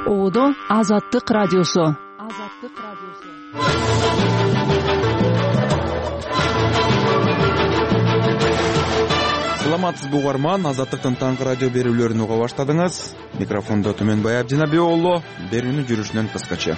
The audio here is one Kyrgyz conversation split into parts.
Оодо Азаттык радиосу. Саламатсызбы угарман, Азаттыктын таңкы радио берүүлөрүн уга баштадыңыз. Микрофондо Түмөнбай Абдинаби уулу, берүүнү жүрүшүнөн кыскача.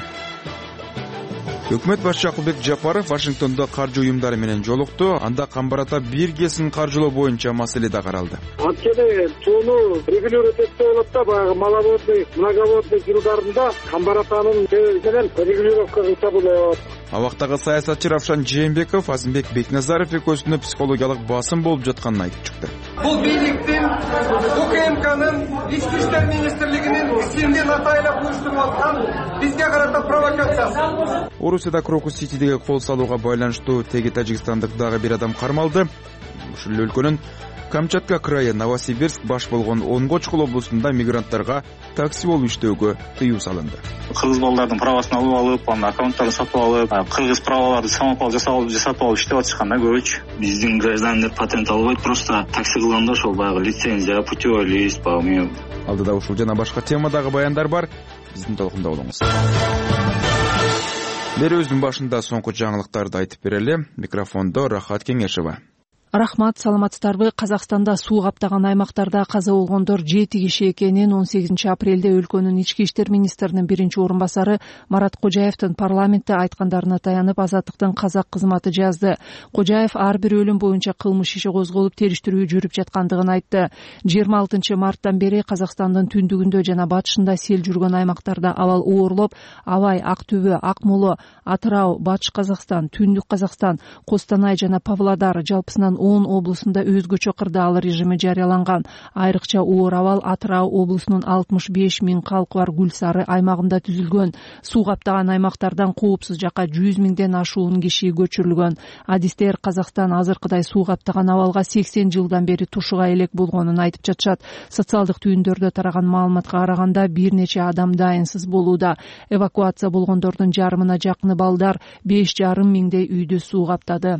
Өкмөт башчысы Акылбек Жапаров Вашингтондо каржы уюмдары менен жолукту. Анда камбарата бир кесин каржылоо боюнча маселе да каралды. Анткени сууну регулировать этсе болот да, баягы маловодный, многоводный жылдарында камбаратанын менен регулировка кылса болот. Абактагы саясатчы Равшан Жээнбеков Азымбек Бекназаров экөөсүнө психологиялык басым болуп жатканын айтып чыкты. Бул бийликтин УКМКнын ички иштер министрлигинин ишинде натайлап уюштуруп аткан бизге карата провокациясы. Орусияда Крокус-Ситидеги кол салууга байланыштуу теги тажикстандык дагы бир адам кармалды. Ушул өлкөнүн Камчатка крайы Новосибирск баш болгон Онгочкул облусунда мигранттарга такси болуп иштөөгө тыюу салынды. Кыргыз балдардын правасын алып, анын аккаунттарын сатып алып, кыргыз праваларды самопал жасап алып иштеп атышканда көбүчө. Биздин граждандар патент албайт, просто такси кылганда ошол баягы лицензия, путевой лист, багы. Алдыда ушул жана башка темадагы баяндар бар. Биздин толкунда болуңуз. Берүүбүздүн башында соңку жаңылыктарды айтып берели. Микрофондо Рахат Кеңешева. Рахмат, саламатсыздарбы? Казакстанда суу каптаган аймактарда каза болгондор 7 киши экенин 18 апрелде өлкөнүн ички иштер министринин биринчи орун басары Марат Кожаевдин парламентте айткандарына таянып Азаттыктын казак кызматы жазды. Кожаев ар бир өлүм боюнча кылмыш иши козголуп териштирүү жүрүп жаткандыгын айтты. 26 марттан бери Казакстандын түндүгүндө жана батышында сел жүргөн аймактарда абал оорлоп, Абай, Ак Түбө, Акмола, Атырау, Батыш Казакстан, Түндүк Казакстан, Костанай жана Павлодар жалпысынан 10 облусунда өзгөчө кырдаал режими жарыяланган. Айрыкча оор абал Атырау облусунун 65 000 калкы бар Гүлсары аймагында түзүлгөн. Суу каптаган аймактардан коопсуз жакка 100 000ден ашуун киши көчүрүлгөн. Адистер Казакстан азыркыдай суу каптаган абалга 80 жылдан бери тушуга элек болгонун айтып жатышат. Социалдык түйүндөрдө тараган маалыматка караганда бир нече адам дайынсыз болууда. Эвакуация болгондордун жарымына жакыны балдар, 5,5 миңдей үйдү суу каптады.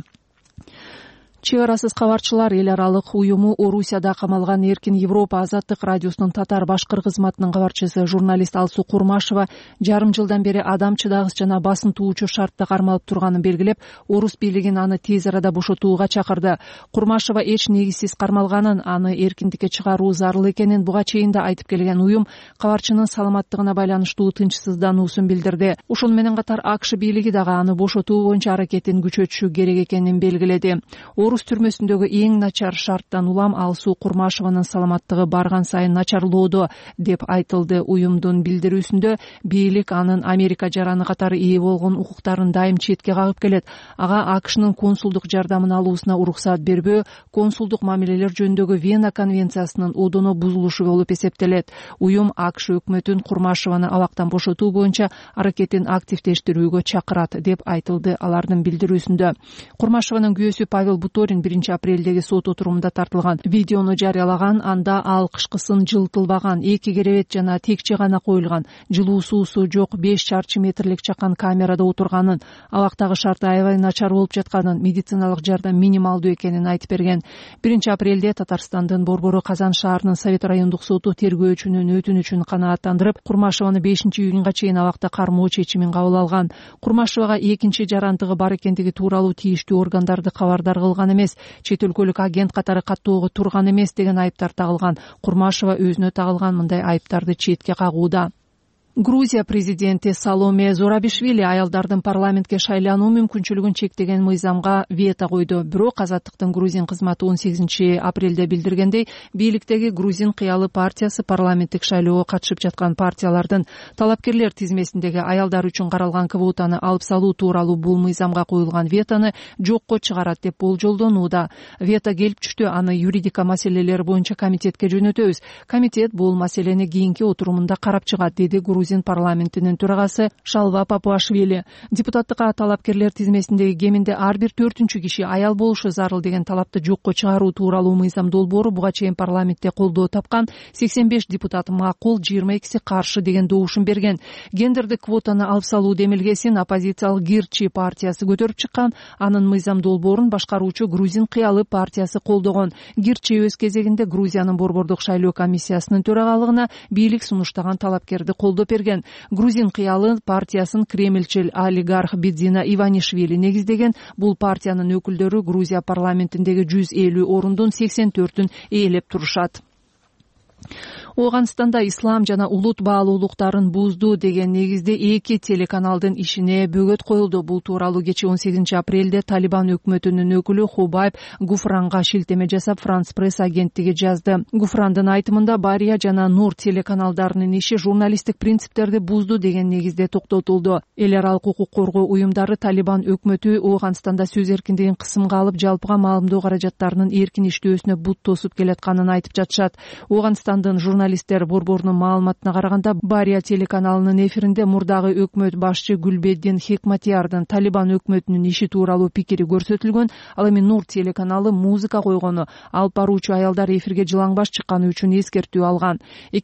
Чек арасыз кабарчылар эл аралык уюму Орусияда камалган Эркин Европа Азаттык радиосунун татар-башкыр кызматынын кабарчысы журналист Алсуу Курмашева жарым жылдан бери адам чыдагыс жана басым туучу шартта кармалып турганын белгилеп, орус бийлигин аны тез арада бошотууга чакырды. Курмашева эч негизсиз кармалганын, аны эркиндикке чыгаруу зарыл экенин буга чейин да айтып келген уюм кабарчынын саламаттыгына байланыштуу тынчсыздануусун билдирди. Ушун менен катар АКШ бийлиги дагы аны бошотуу боюнча аракетин күчөтүшү керек экенин белгиледи. Орус түрмөсүндөгү эң начар шарттан улам Алсуу Курмашеванын саламаттыгы барган сайын начарлоодо деп айтылды. Уюмдун билдирүүсүндө бийлик анын Америка жараны катары ээ болгон укуктарын дайым четке кагып келет. Ага АКШнын консулдук жардамын алуусуна уруксат бербөө консулдук мамилелер жөнүндөгү Вена конвенциясынын одоно бузулушу болуп эсептелет. Уюм АКШ өкмөтүн Курмашеваны абактан бошотуу боюнча аракетин активдештирүүгө чакырат деп айтылды алардын билдирүүсүндө. Курмашеванын күйөөсү Павел Буторин 1 апрелдеги сот отурумунда тартылган видеону жарыялаган. Анда ал кышкысын жылтылбаган, 2 керебет жана текче гана коюлган, жылуу суусу жок 5 чарчы метрлик чакан камерада отурганын, абактагы шарты аябай начар болуп жатканын, медициналык жардам минималдуу экенин айтып берген. 1 апрелде Татарстандын Борбору Казан шаарынын Совет райондук соту тергөөчүнүн өтүнүчүн канааттандырып, Курмашеваны 5-июнга чейин абакта кармоо чечимин кабыл алган. Курмашевага экинчи жарандыгы бар экендиги тууралуу тийиштүү органдарды кабардар кылган эмес, чет өлкөлүк агент катары каттоого турган эмес деген айыптар тагылган. Курмашева өзүнө тагылган мындай айыптарды четке кагууда. Грузия президенти Саломе Зурабишвили аялдардын парламентке шайлануу мүмкүнчүлүгүн чектеген мыйзамга вето койду. Бирок Азаттыктын грузин кызматы 18 апрелде билдиргендей, бийликтеги грузин кыялы партиясы парламенттик шайлоого катышып жаткан партиялардын талапкерлер тизмесиндеги аялдар үчүн каралган квотаны алып салуу тууралуу бул мыйзамга коюлган ветону жокко чыгарат деп болжолдонууда. Вето келип түштү, аны юридика маселелери боюнча комитетке жөнөтөбүз. Комитет бул маселени кийинки отурумунда карап чыгат, деди грузин парламентинин төрагасы Шалва Папуашвили. Депутаттыкка талапкерлер тизмесиндеги кеминде ар бир 4-чү киши аял болушу зарыл деген талапты жокко чыгаруу тууралуу мыйзам долбоору буга чейин парламентте колдоо тапкан. 85 депутат макул, 22 каршы деген добушун берген. Гендердик квотаны алып салуу демилгесин оппозициялык Гирчи партиясы көтөрүп чыккан. Анын мыйзам долбоорун башкаруучу Грузин кыялы партиясы колдогон. Гирчи өз кезегинде Грузиянын борбордук шайлоо комиссиясынын төрагалыгына бийлик сунуштаган талапкерди колдоп берген. Грузин кыялы партиясын кремльчил олигарх Бидзина Иванишвили негиздеген. Бул партиянын өкүлдөрү Грузия парламентиндеги 150 орундун 84-ün ээлеп турушат. Ооганстанда ислам жана улут баалуулуктарын бузду деген негизде 2 телеканалдын ишине бөгөт коюлду. Бул тууралуу кечээ 18-апрелде Талибан өкмөтүнүн өкүлү Хубайб Гуфранга шилтеме жасап Франс пресс агенттиги жазды. Гуфрандын айтымында Бария жана Нур телеканалдарынын иши журналисттик принциптерди бузду деген негизде токтотулду. Эл аралык укук коргоо уюмдары Талибан өкмөтү Ооганстанда сөз эркиндигин кысымга алып, жалпыга маалымдоо каражаттарынын эркин иштөөсүнө бут тосуп келатканын айтып жатышат. Ооганстандын журналисттер борборунун маалыматына караганда, Бария телеканалынын эфиринде мурдагы өкмөт башчы Гүлбеддин Хекматиярдын Талибан өкмөтүнүн иши тууралуу пикири көрсөтүлгөн. Ал эми Нур телеканалы музыка койгону, алып баруучу аялдар эфирге жылаңбаш чыкканы үчүн эскертүү алган.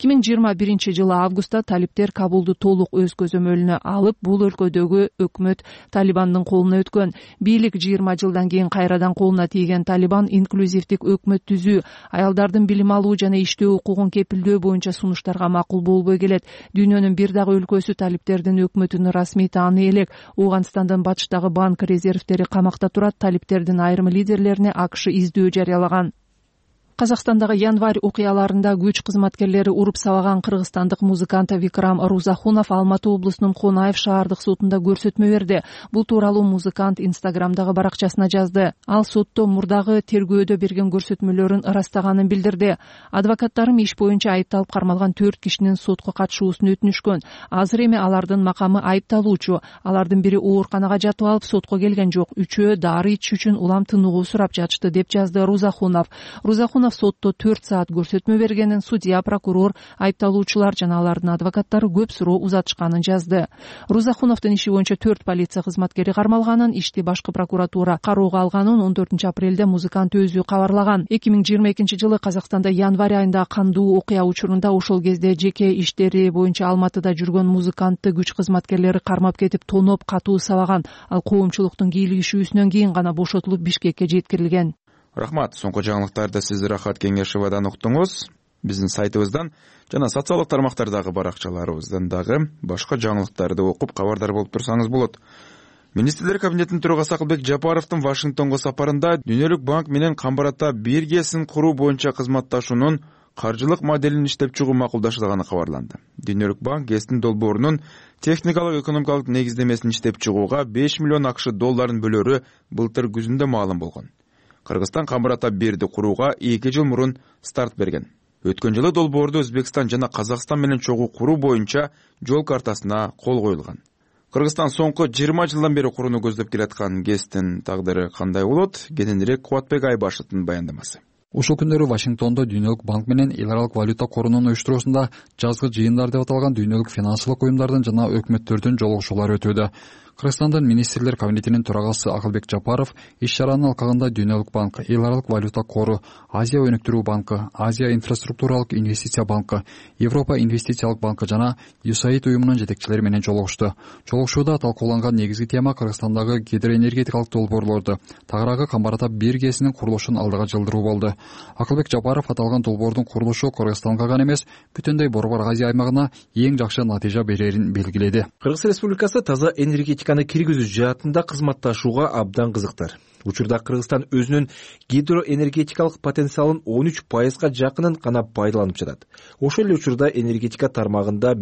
2021-жылы августта талиптер Кабулду толук өз көзөмөлүнө алып, бул өлкөдөгү өкмөт Талибандын колуна өткөн. Бийлик 20 жылдан кийин кайрадан колуна тийген Талибан инклюзивдик өкмөт түзүү, аялдардын билим алуу жана иштөө укугун кепилдөө боюнча сунуштарга макул болбой келет. Дүйнөнүн бир дагы өлкөсү талиптердин өкмөтүн расмий тааны элек. Ооганстандын батыштагы банк резервдери камакта турат. Талиптердин айрым лидерлерине АКШ издөө жарыялаган. Казакстандагы январь окуяларында күч кызматкерлери уруп сабаган кыргызстандык музыкант Викрам Рузахунов Алматы облусунун Конаев шаардык сотунда көрсөтмө берди. Бул тууралуу музыкант Инстаграмдагы баракчасына жазды. Ал сотто мурдагы тергөөдө берген көрсөтмөлөрүн ырастаганын билдирди. Адвокаттарым иш боюнча айыпталып кармалган 4 кишинин сотко катышуусун өтүнүшкөн. Азыр эми алардын макамы айыпталуучу. Алардын бири ооруканага жатып алып сотко келген жок. Үчөө дары ичиш үчүн улам тыныгуу сурап жатышты, деп жазды Рузахунов. Рузахунов сотто 4 саат көрсөтмө бергенин, судья, прокурор, айыпталуучулар жана алардын адвокаттары көп суроо узатышканын жазды. Рузахуновдун иши боюнча 4 полиция кызматкери кармалганын, ишти башкы прокуратура кароого алганын 14-апрелде музыкант өзү кабарлаган. 2022-жылы Казакстанда январь айында кандуу окуя учурунда ошол кезде жеке иштери боюнча Алматыда жүргөн музыкантты күч кызматкерлери кармап кетип, тоноп катуу сабаган. Ал коомчулуктун кийлигишүүсүнөн кийин гана бошотулуп Бишкекке жеткирилген. Рахмат. Соңку жаңылыктарды сиз Рахат Кеңешевадан уктуңуз. Биздин сайтыбыздан жана социалдык тармактардагы баракчаларыбыздан дагы башка жаңылыктарды окуп кабардар болуп турсаңыз болот. Министрлер кабинетинин төрагасы Акылбек Жапаровдун Вашингтонго сапарында Дүйнөлүк банк менен Камбарата биргесин куруу боюнча кызматташуунун каржылык моделин иштеп чыгуу макулдашылганы кабарланды. Дүйнөлүк банк ГЭСтин долбоорунун техникалык экономикалык негиздемесин иштеп чыгууга 5 миллион акш долларын бөлөрү былтыр күзүндө маалым болгон. Кыргызстан Камбарата 1-ди курууга 2 жыл мурун старт берген. Өткөн жылы долбоорду Өзбекстан жана Казакстан менен чогуу куруу боюнча жол картасына кол коюлган. Кыргызстан соңку 20 жылдан бери курууну көздөп келаткан ГЭСтин тагдыры кандай болот? Кененирээк Кубатбек Айбашевдин баяндамасы. Ушул күндөрү Вашингтондо Дүйнөлүк банк менен Эл аралык валюта корунун уюштуруусунда жазгы жыйындар деп аталган дүйнөлүк финансылык уюмдардын жана өкмөттөрдүн жолугушуулары өтүүдө. Кыргызстандын министрлер кабинетинин төрагасы Акылбек Жапаров иш-чаранын алкагында Дүйнөлүк банк, Эл аралык валюта кору, Азия өнүктүрүү банкы, Азия инфраструктуралык инвестиция банкы, Европа инвестициялык банкы жана USAID уюмунун жетекчилери менен жолугушту. Жолугушууда талкууланган негизги тема Кыргызстандагы гидроэнергетикалык долбоорлорду, тагыраагы Камбарата 1 ГЭСинин курулушун алдыга жылдыруу болду. Акылбек Жапаров аталган долбоордун курулушу Кыргызстанга гана эмес, бүтүндөй Борбор Азия аймагына эң жакшы натыйжа берерин белгиледи. Кыргыз Республикасы таза энергетиканы киргизүү жаатында кызматташууга абдан кызыктар. Учурда Кыргызстан өзүнүн гидроэнергетикалык потенциалын 13%га жакынын гана пайдаланып жатат. Ошол эле учурда энергетика тармагында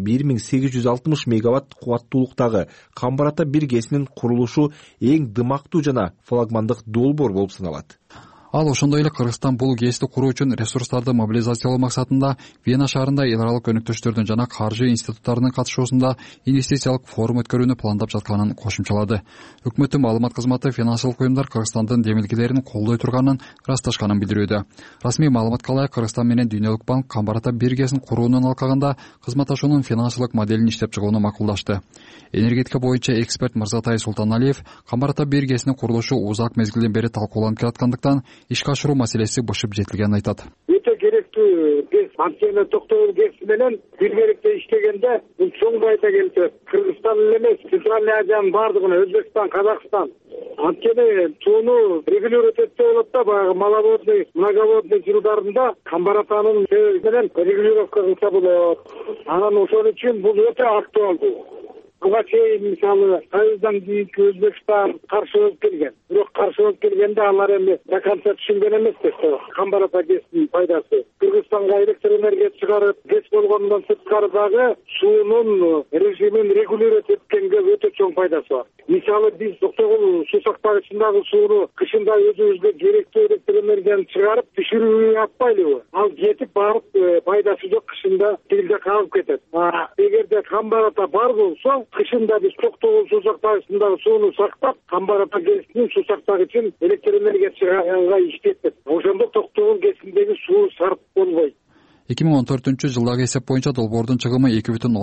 1860 мегаватт кубаттуулуктагы Камбарата 1 ГЭСинин курулушу эң дымактуу жана флагмандык долбоор болуп саналат. Ал ошондой эле Кыргызстан бул ГЭСти куруу үчүн ресурстарды мобилизациялоо максатында Вена шаарында эл аралык өнөктөштөрдүн жана каржы институттарынын катышуусунда инвестициялык форум өткөрүүнү пландап жатканын кошумчалады. Өкмөттүн маалымат кызматы финансылык уюмдар Кыргызстандын демилгелерин колдой турганын ырасташканын билдирүүдө. Расмий маалыматка ылайык Кыргызстан менен Дүйнөлүк банк Камбарата 1 ГЭСин куруунун алкагында кызматташуунун финансылык моделин иштеп чыгууну макулдашты. Энергетика боюнча эксперт Мырзатай Султаналиев Камбарата 1 ГЭСинин курулушу узак мезгилден бери талкууланып келаткандыктан ишке ашыруу маселеси бышып жетилгенин айтат. Өтө керектүү ГЭС, анткени Токтогул ГЭС менен биргеликте иштегенде бул чоң пайда келтирет. Кыргызстан эле эмес, Центральный Азиянын бардыгына, Өзбекстан, Казакстан, Анткени сууну регулировать этсе болот да, баягы маловодный, многоводный жылдарында камбар атанын менен регулировка кылса болот. Анан ошол үчүн бул өтө актуалдуу. Буга чейин мисалы Союздан кийинки Өзбекстан каршы болуп келген. Бирок каршы болуп келгенде алар эми до конца түшүнгөн эмес камбар ата ГЭСтин пайдасы. Кыргызстанга электр энергия чыгарып, ГЭС болгондон сырткары дагы суунун режимин регулировать эткенге өтө чоң пайдасы бар. Мисалы биз Токтогул суу сактагычындагы сууну кышында өзүбүзгө керектүү электр энергияны чыгарып түшүрүп атпайлыбы? Ал жетип барып пайдасы жок кышында тилде калып кетет. Эгерде камбар ата бар болсо, кышында биз Токтогул суу сактагычындагы сууну сактап, камбар ата ГЭСтин суу сактагычын электр энергия чыгарганга иштетет. Ошондо Токтогул ГЭСиндеги суу сарп болбойт. 2014-жылдагы эсеп боюнча долбоордун чыгымы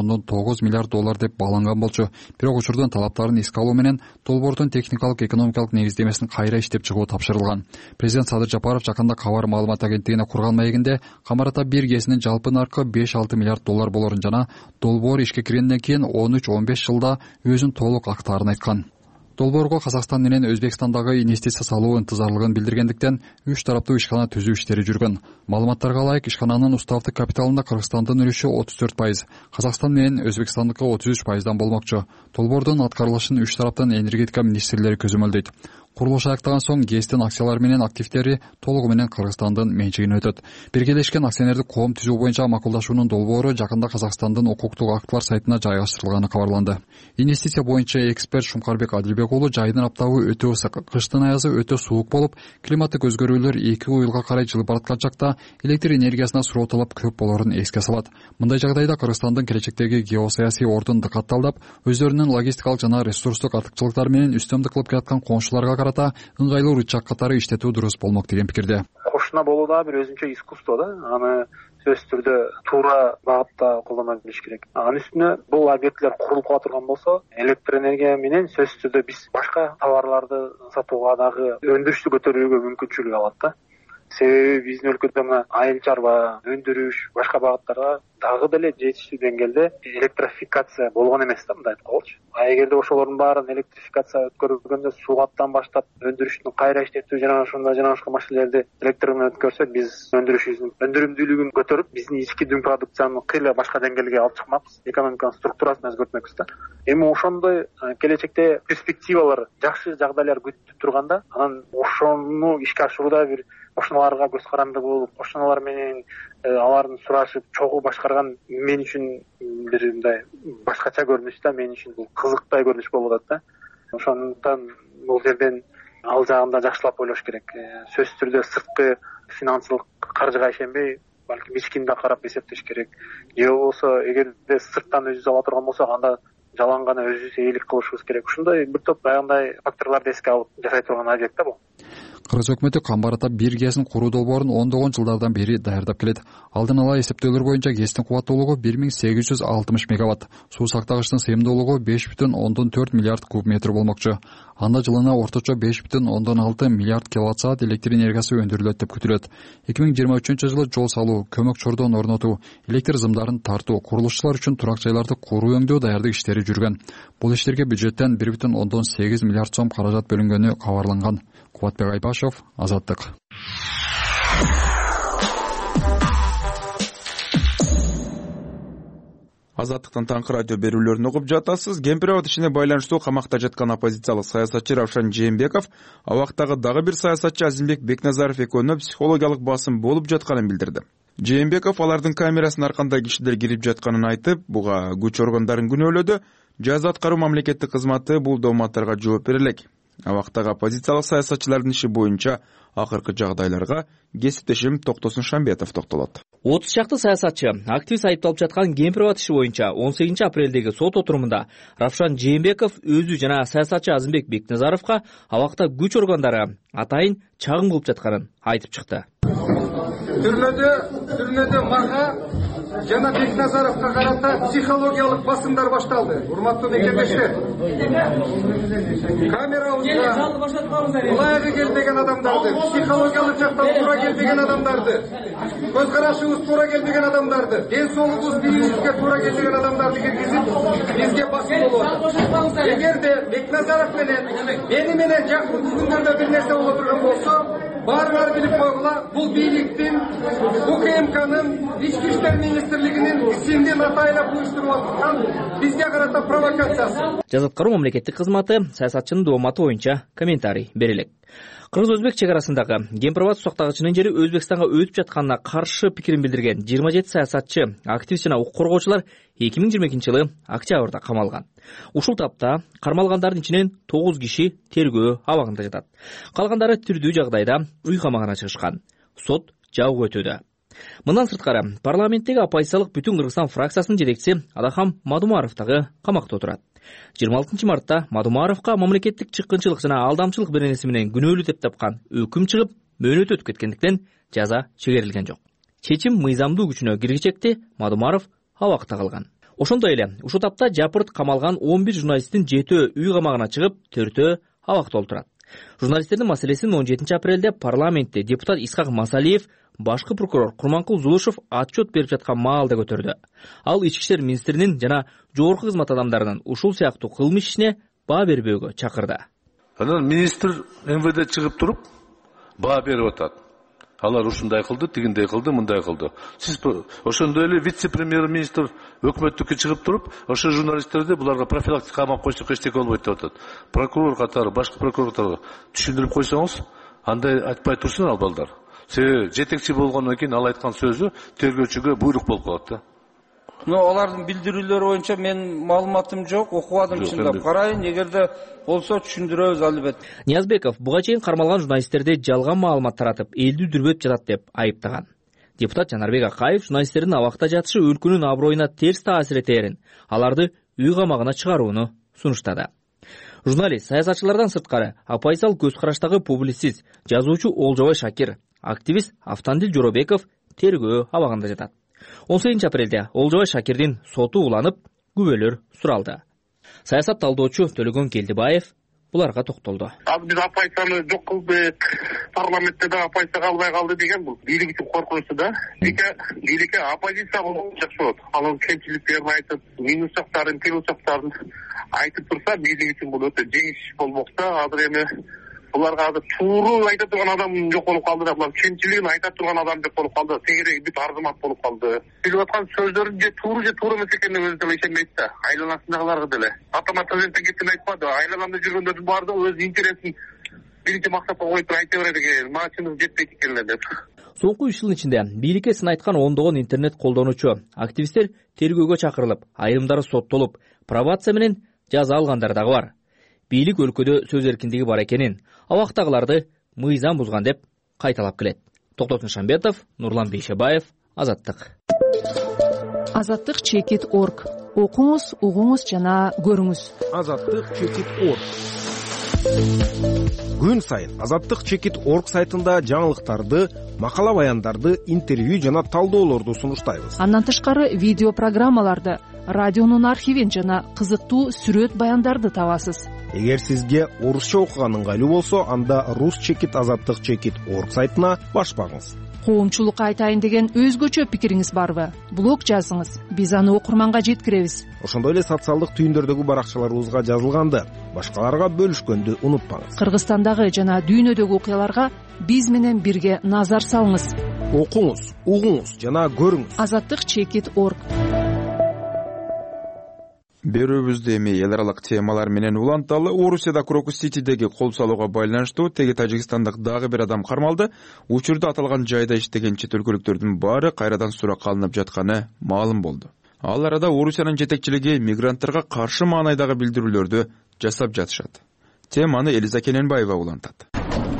2,9 миллиард доллар деп бааланган болчу. Бирок учурдун талаптарын эске алуу менен долбоордун техникалык экономикалык негиздемесин кайра иштеп чыгуу тапшырылган. Президент Садыр Жапаров жакында кабар маалымат агенттигине курган маегинде камбар ата 1 ГЭСинин жалпы наркы 5-6 миллиард доллар болорун жана долбоор ишке киргенден кийин 13-15 жылда өзүн толук актаарын айткан. Долбоорго Казакстан менен Өзбекстандагы инвестиция салуу ынтызарлыгын билдиргендиктен 3 тараптуу ишкана түзүү иштери жүргөн. Маалыматтарга ылайык, ишкананын уставдык капиталында Кыргызстандын үлүшү 34%, Казакстан менен Өзбекстандыкы 33%дан болмокчу. Долбоордун аткарылышын 3 тараптын энергетика министрлери көзөмөлдөйт. Курулуш аяктаган соң ГЭСтин акциялары менен активдери толугу менен Кыргызстандын менчигине өтөт. Биргелешкен акционердик коом түзүү боюнча макулдашуунун долбоору жакында Казакстандын укуктук актылар сайтына жайгаштырылганы кабарланды. Инвестиция боюнча эксперт Шумкарбек Адилбек уулу жайдын аптабы өтө ысык, кыштын аязы өтө суук болуп, климаттык өзгөрүүлөр 2 йылга карай жылып бараткан чакта электр энергиясына суроо талап көп болорун эске салат. Мындай жагдайда Кыргызстандын келечектеги геосаясий ордун дыкатталдап, өздөрүнүн логистикалык жана ресурстук артыкчылыктары менен үстөмдүк кылып келаткан коңшуларга ыңгайлуу рычаг катары иштетүү дурус болмок деген пикирде. Кошуна болуу да бир өзүнчө искусство да. Аны сөзсүз түрдө туура багытта колдоно билиш керек. Анын үстүнө бул объектилер курулуп кала турган болсо, электр энергия менен сөзсүз түрдө биз башка товарларды сатууга дагы өндүрүштү көтөрүүгө мүмкүнчүлүк алат да. Себеби биздин өлкөдө мына айыл чарба, өндүрүш, башка багыттарга дагы деле жетиштүү деңгээлде электрификация болгон эмес да, мындай айткылычы. Эгерде ошолордун баарын электрификация өткөргөндө суугаттан баштап өндүрүштүн кайра иштетүү жана башка маселелерди электр менен өткөрсөк, биз өндүрүшүбүздүн өндүрүмдүүлүгүн көтөрүп, биздин ички дүң продукцияны кыйла башка деңгээлге алып чыкмакпыз, экономиканын структурасын өзгөртмөкпүз да. Эми ошондой келечекте перспективалар, жакшы жагдайлар күтүп турганда, анан ошону ишке ашырууда бир кошуналарга көз каранды болуп, кошуналар менен алардын сурашып, чогуу башкарган мен үчүн бир мындай башкача көрүнүш да, мен үчүн бул кызыктай көрүнүш болуп атат да. Ошондуктан бул жерден ал жагында жакшылап ойлош керек. Сөзсүз түрдө сырткы финансылык каржыга ишенбей, балким ичкинде карап эсептеш керек. Же болбосо эгерде сырттан өзүбүз ала турган болсок, анда жалаң гана өзүбүз ээлик кылышыбыз керек. Ушундай бир топ баягындай факторлорду эске алып жасай турган объект да бул. Кыргыз өкмөтү камбар ата 1 ГЭСин куруу долбоорун ондогон жылдардан бери даярдап келет. Алдын ала эсептөөлөр боюнча ГЭСтин кубаттуулугу 1860 мегаватт, суу сактагычтын сыйымдуулугу 5,4 миллиард куб метр болмокчу. Анда жылына орточо 5,6 миллиард киловатт саат электр энергиясы өндүрүлөт деп күтүлөт. 2023-жылы жол салуу, көмөк чордон орнотуу, электр зымдарын тартуу, курулушчулар үчүн турак жайларды куруу өңдөө даярдык иштери жүргөн. Бул иштерге бюджеттен 1,8 миллиард сом каражат бөлүнгөнү кабарланган. Кубатбек Айбашев, Азаттык. Азаттыктан таңкы радио берүүлөрүн угуп жатасыз. Кемпирабад ишине байланыштуу камакта жаткан оппозициялык саясатчы Равшан Жээнбеков абактагы дагы бир саясатчы Азимбек Бекназаров экөөнү психологиялык басым болуп жатканын билдирди. Жээнбеков алардын камерасына ар кандай кишилер кирип жатканын айтып, буга күч органдарын күнөөлөдү. Жаза аткаруу мамлекеттик кызматы бул дооматтарга жооп бере элек. Абактагы оппозициялык саясатчылардын иши боюнча акыркы жагдайларга кесиптешим Токтосун Шамбетов токтолот. 30 чакты саясатчы активист айыпталып жаткан Кемпирабад иши боюнча 18 апрелдеги сот отурумунда Равшан Жээнбеков өзү жана саясатчы Азимбек Бекназаровго абакта күч органдары атайын чагым кылып жатканын айтып чыкты. Түрмөдө мага жана Бекназаровго карата психологиялык басымдар башталды. Урматтуу мекемдештер, камерабызга ылайыгы келбеген адамдарды, психологиялык жактан туура келбеген адамдарды, көз карашыбыз туура келбеген адамдарды, ден соолугубуз бийлигибизге туура келбеген адамдарды киргизип, бизге басым болуп болот. Эгерде Бекназаров менен жакын күндөрдө бир нерсе боло турган болсо, баарыңар билип койгула, бул бийликтин УКМКнын ички иштер министрлигинин исинди натайлап уюштуруп аткан бизге карата провокациясы. Жаз аткаруу мамлекеттик кызматы саясатчынын дооматы боюнча комментарий берелек. Кыргыз-өзбек чек арасындагы Кемпир-Абад сактагычынын жери Өзбекстанга өтүп жатканына каршы пикирин билдирген 27 саясатчы, активист жана укук коргоочулар 2022-жылы октябрда камалган. Ушул тапта кармалгандардын ичинен 9 киши тергөө абагында жатат. Калгандары түрдүү жагдайда үй камагына чыгышкан. Сот жабык өтүүдө. Мындан сырткары парламенттеги оппозициялык Бүтүн Кыргызстан фракциясынын жетекчиси Адахам Мадумаров дагы камакта отурат. 26 мартта Мадумаровка мамлекеттик чыккынчылык жана алдамчылык беренеси менен күнөөлүү деп тапкан өкүм чыгып, мөөнөтү өтүп кеткендиктен жаза чегерилген жок. Чечим мыйзамдуу күчүнө киргичекти, Мадумаров абакта калган. Ошондой эле ушул тапта жапырт камалган 11 журналисттин 7-өө үй камагына чыгып, 4-өө абакта олтурат. Журналисттердин маселесин 17 апрелде парламентте депутат Исхак Масалиев башкы прокурор Курманкул Зулушев отчет берип жаткан маалда көтөрдү. Ал ички иштер министринин жана жогорку кызмат адамдарынын ушул сыяктуу кылмыш ишине баа бербөөгө чакырды. Анан министр МВД чыгып туруп баа берип атат. Алар ушундай кылды, тигиндей кылды, мындай кылды. Сиз ошондой эле вице-премьер-министр өкмөттүккө чыгып туруп, ошо журналисттерди буларга профилактика камап койсок эчтеке болбойт деп атат. Прокурор катары, башкы прокурор катары түшүндүрүп койсоңуз, андай айтпай турсун ал балдар. Себеби жетекчи болгондон кийин ал айткан сөзү тергөөчүгө буйрук болуп калат да. Алардын билдирүүлөрү боюнча мен маалыматым жок, окубадым чындап. Карайын, эгерде болсо түшүндүрөбүз албетте. Ниязбеков буга чейин кармалган журналисттерди жалган маалымат таратып, элди дүрбөп жатат деп айыптаган. Депутат Жанарбек Акаев журналисттердин абакта жатышы өлкөнүн аброюна терс таасир этерин, аларды үй камагына чыгарууну сунуштады. Журналист саясатчылардан сырткары оппозициялык көз караштагы публицист, жазуучу Олжобай Шакир, активист Автандил Жоробеков тергөө абагында жатат. 18 апрелде Олжобай Шакирдин соту уланып, күбөлөр суралды. Саясат талдоочу Төлөгөн Келдибаев буларга токтолду. Биз оппозицияны жок кылдык, парламентте да оппозиция калбай калды деген бул бийлик үчүн коркунучтуу да. Бийликке оппозиция болсо жакшы болот. Анын кемчиликтерин айтып, минус жактарын, плюс жактарын айтып турса, бийлик үчүн бул өтө жеңиш болмок да. Азыр эми буларга тууру айта турган адам жок болуп калды да, булар кемчилигин айта турган адам жок болуп калды. Тегереги бүт арзымат болуп калды. Билип аткан сөздөрүн же туура эмес экенин өзү деле ишенбейт да. Айланасындагыларга деле. Атама президенттен кеткен айтпады. Айланамда жүргөндөрдүн баары өз интересин биринчи максатка коюп айта берет экен. Мага чындыгы жетпейт экен деп. Соңку 3 жылдын ичинде бийликке сын айткан ондогон интернет колдонуучу, активисттер тергөөгө чакырылып, айрымдары соттолуп, пробация менен жаза алгандар дагы бар. Бийлик өлкөдө сөз эркиндиги бар экенин, абактагыларды мыйзам бузган деп кайталап келет. Токтосун Шамбетов, Нурлан Бейшебаев, Азаттык. Азаттык чекит.org. Окуңуз, угуңуз жана көрүңүз. Азаттык чекит.org. Күн сайын Азаттык чекит.org сайтында жаңылыктарды, макала баяндарды, интервью жана талдоолорду сунуштайбыз. Андан тышкары видео программаларды, радионун архивин жана кызыктуу сүрөт баяндарды табасыз. Эгер сизге орусча окуган ыңгайлуу болсо, анда рус чекит азаттык чекит.org сайтына баш багыңыз. Коомчулукка айтайын деген өзгөчө пикириңиз барбы? Блог жазыңыз, биз аны окурманга жеткиребиз. Ошондой эле социалдык түйүндөрдөгү баракчаларыбызга жазылганды башкаларга бөлүшкөндү унутпаңыз. Кыргызстандагы жана дүйнөдөгү окуяларга биз менен бирге назар салыңыз. Окуңуз, угуңуз жана көрүңүз. Азаттык чекит.org. Берүүбүздү эми эл аралык темалар менен уланталы. Орусияда Крокус-Ситидеги кол салууга байланыштуу теги Тажикстандык дагы бир адам кармалды. Учурда аталган жайда иштеген чет өлкөлүктөрдүн баары кайрадан суракка алынып жатканы маалым болду. Ал арада Орусиянын жетекчилиги мигранттарга каршы маанайдагы билдирүүлөрдү жасап жатышат. Теманы Элиза Кененбаева улантат.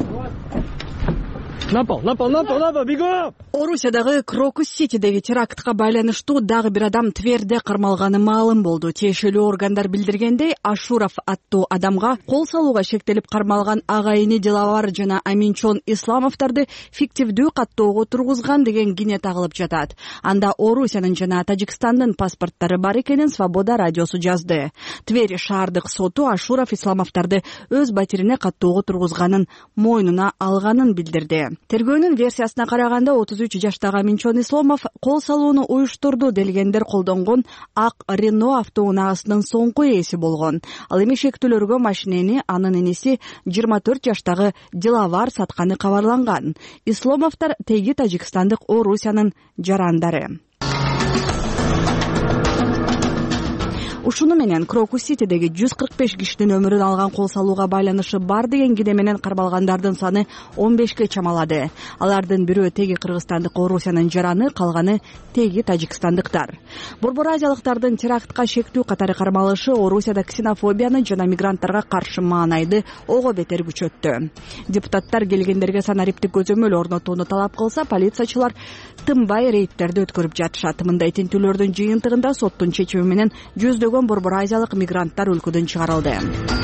Орусиядагы Крокус-Ситидеги терактка байланыштуу дагы бир адам Тверде кармалганы маалым болду. Тиешелүү органдар билдиргендей, Ашуров аттуу адамга кол салууга шектелип кармалган агайыны Диловар жана Аминчон Исламовдорду фиктивдүү каттоого тургузган деген кине тагылып жатат. Анда Орусиянын жана Тажикстандын паспорттары бар экенин Свобода радиосу жазды. Тверь шаардык соту Ашуров Исламовдорду өз батирине каттоого тургузганын мойнуна алганын билдирди. Тергөөнүн версиясына караганда 33 жаштагы Минчон Исломов кол салууну уюштурду делгендер колдонгон ак Рено автоунаасынын соңку ээси болгон. Ал эми шектүүлөргө машинени анын иниси 24 жаштагы Диловар сатканы кабарланган. Исломовдор теги Тажикстандык Орусиянын жарандары. Ушуну менен Крокус-Ситидеги 145 кишинин өмүрүн алган кол салууга байланышы бар деген киде менен кармалгандардын саны 15ке чамалады. Алардын бирөө теги кыргызстандык Орусиянын жараны, калганы теги тажикстандыктар. Борбор азиялыктардын терактка шектүү катары кармалышы Орусияда ксенофобияны жана мигранттарга каршы маанайды ого бетер күчөттү. Депутаттар келгендерге санариптик көзөмөл орнотууну талап кылса, полициячылар тынбай рейдтерди өткөрүп жатышат. Мындай тинтүүлөрдүн жыйынтыгында соттун чечими менен жүздөгөн борбор азиялык мигранттар өлкөдөн чыгарылды.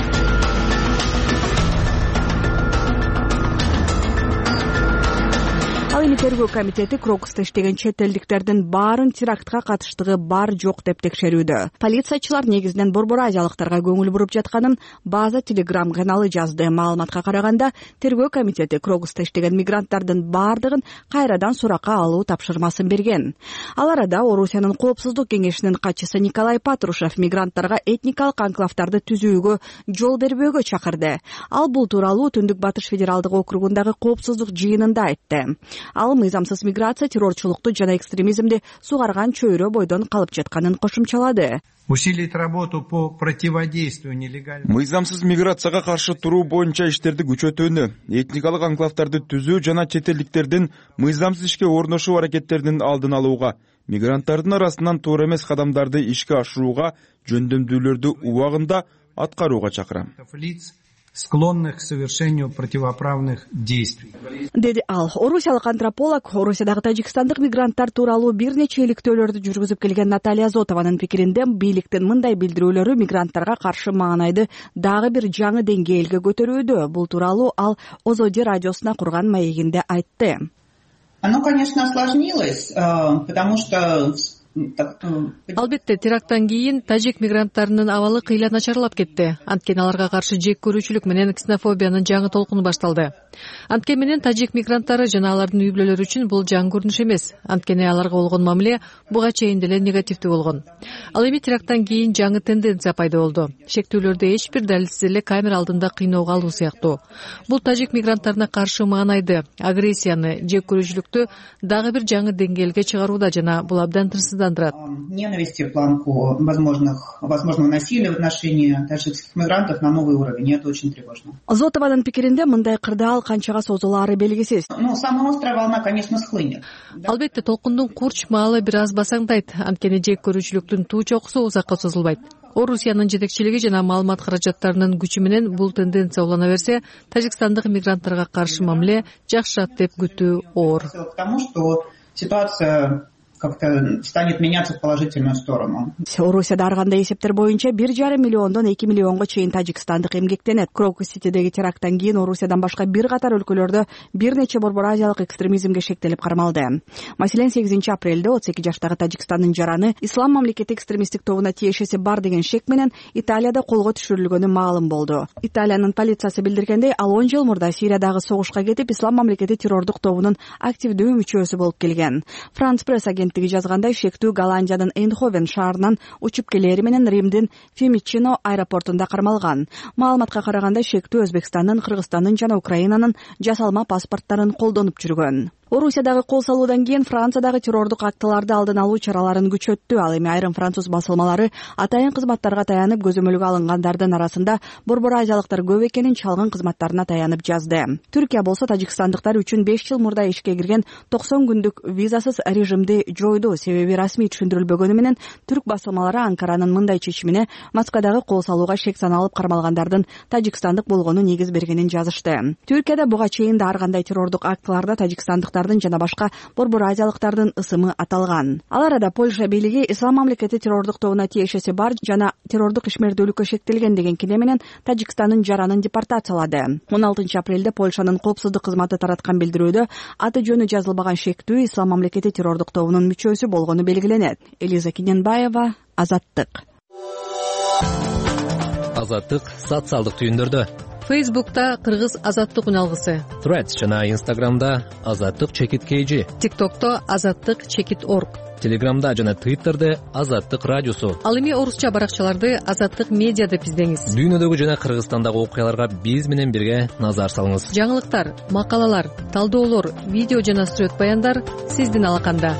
Ал эми тергөө комитети Крокуста иштеген чет элдиктердин баарын терактка катыштыгы бар жок деп текшерүүдө. Полициячылар негизинен борбор азиялыктарга көңүл буруп жатканын База Телеграм каналы жазды. Маалыматка караганда, тергөө комитети Крокуста иштеген мигранттардын баардыгын кайрадан суракка алуу тапшырмасын берген. Ал арада Орусиянын коопсуздук кеңешинин катчысы Николай Патрушев мигранттарга этникалык анклавдарды түзүүгө жол бербөөгө чакырды. Ал бул тууралуу Түндүк Батыш федералдык округундагы коопсуздук жыйынында айтты. Ал мыйзамсыз миграция, террорчулукту жана экстремизмди сугарган чөйрө бойдон калып жатканын кошумчалады. Усилить работу по противодействию нелегальному. Мыйзамсыз миграцияга каршы туруу боюнча иштерди күчөтүүнү, этникалык анклавдарды түзүү жана чет элдиктердин мыйзамсыз ишке орношуу аракеттеринин алдын алууга, мигранттардын арасынан туура эмес кадамдарды ишке ашырууга, жөндөмдүүлөрдү убагында аткарууга чакырам. Склонных к совершению противоправных действий. Деди ал. Орусиялык антрополог, Орусиядагы тажикстандык мигранттар тууралуу бир нече иликтөөлөрдү жүргүзүп келген Наталья Зотованын пикиринде, бийликтин мындай билдирүүлөрү мигранттарга каршы маанайды дагы бир жаңы деңгээлге көтөрүүдө. Бул тууралуу ал Озоди радиосуна курган маегинде айтты. Оно, конечно, осложнилось, потому что Албетте, теракттан кийин тажик мигранттарынын абалы кыйла начарлап кетти. Анткени аларга каршы жек көрүүчүлүк менен ксенофобиянын жаңы толкуну башталды. Анткени менен тажик мигранттары жана алардын үй бүлөлөрү үчүн бул жаңы көрүнүш эмес. Анткени аларга болгон мамиле буга чейин деле негативдүү болгон. Ал эми теракттан кийин жаңы тенденция пайда болду. Шектүүлөрдү эч бир далилсиз эле камера алдында кыйноого алуу сыяктуу. Бул тажик мигранттарына каршы маанайды, агрессияны, жек көрүүчүлүктү дагы бир жаңы деңгээлге чыгарууда жана бул абдан тырсыздандырат. Ненависти в планку возможного насилия в отношении таджикских мигрантов на новый уровень. Это очень тревожно. Зотованын пикиринде мындай кырдаал канчага созулаары белгисиз. Самая острая волна, конечно, схлынет. Албетте, толкундун курч маалы бир аз басаңдайт. Анткени жек көрүүчүлүктүн туу чокусу узакка созулбайт. Орусиянын жетекчилиги жана маалымат каражаттарынын күчү менен бул тенденция улана берсе, тажикстандык мигранттарга каршы мамиле жакшырат деп күтүү оор. Потому что ситуация как-то станет меняться в положительную сторону. Орусияда ар кандай эсептер боюнча 1,5 миллиондон 2 миллионго чейин тажикстандык эмгектенет. Крокус-Ситидеги теракттан кийин Орусиядан башка бир катар өлкөлөрдө бир нече борбор азиялык экстремизмге шектелип кармалды. Маселен, 8-апрелде 32 жаштагы Тажикстандын жараны Ислам мамлекети экстремисттик тобуна тиешеси бар деген шек менен Италияда колго түшүрүлгөнү маалым болду. Италиянын полициясы билдиргендей, ал 10 жыл мурда Сириядагы согушка кетип, Ислам мамлекети террордук тобунун активдүү мүчөсү болуп келген. Франс пресс жазгандай, шектүү Голландиянын Эйндховен шаарынан учуп келери менен Римдин Фимичино аэропортунда кармалган. Маалыматка караганда, шектүү Өзбекстандын, Кыргызстандын жана Украинанын жасалма паспорттарын колдонуп жүргөн. Орусиядагы кол салуудан кийин Франциядагы террордук актыларды алдын алуу чараларын күчөттү. Ал эми айрым француз басылмалары атайын кызматтарга таянып көзөмөлгө алынгандардын арасында борбор азиялыктар көп экенин чалгын кызматтарына таянып жазды. Түркия болсо тажикстандыктар үчүн 5 жыл мурда ишке кирген 90 күндүк визасыз режимди жойду. Себеби расмий түшүндүрүлбөгөнү менен түрк басылмалары Анкаранын мындай чечимине Москвадагы кол салууга шек саналып кармалгандардын тажикстандык болгону негиз бергенин жазышты. Түркияда буга чейин да ар кандай террордук актыларда тажикстандыктар жана башка борбор азиялыктардын ысымы аталган. Ал арада Польша бийлиги Ислам мамлекети террордук тобуна тиешеси бар жана террордук ишмердүүлүккө шектелген деген кине менен Тажикстандын жаранын депортациялады. 16 апрелде Польшанын коопсуздук кызматы тараткан билдирүүдө аты жөнү жазылбаган шектүү Ислам мамлекети террордук тобунун мүчөсү болгону белгиленет. Элиза Киненбаева, Азаттык. Азаттык социалдык түйүндөрдө. Фейсбукта Кыргыз Азаттык үн алгысы, Threads жана Instagramда Азаттык чекит KG, TikTokто Азаттык чекит org, Телеграмда жана Twitterде Азаттык радиосу. Ал эми орусча баракчаларды Азаттык медиа деп издеңиз. Дүйнөдөгү жана Кыргызстандагы окуяларга биз менен бирге назар салыңыз. Жаңылыктар, макалалар, талдоолор, видео жана сүрөт баяндар сиздин алаканда.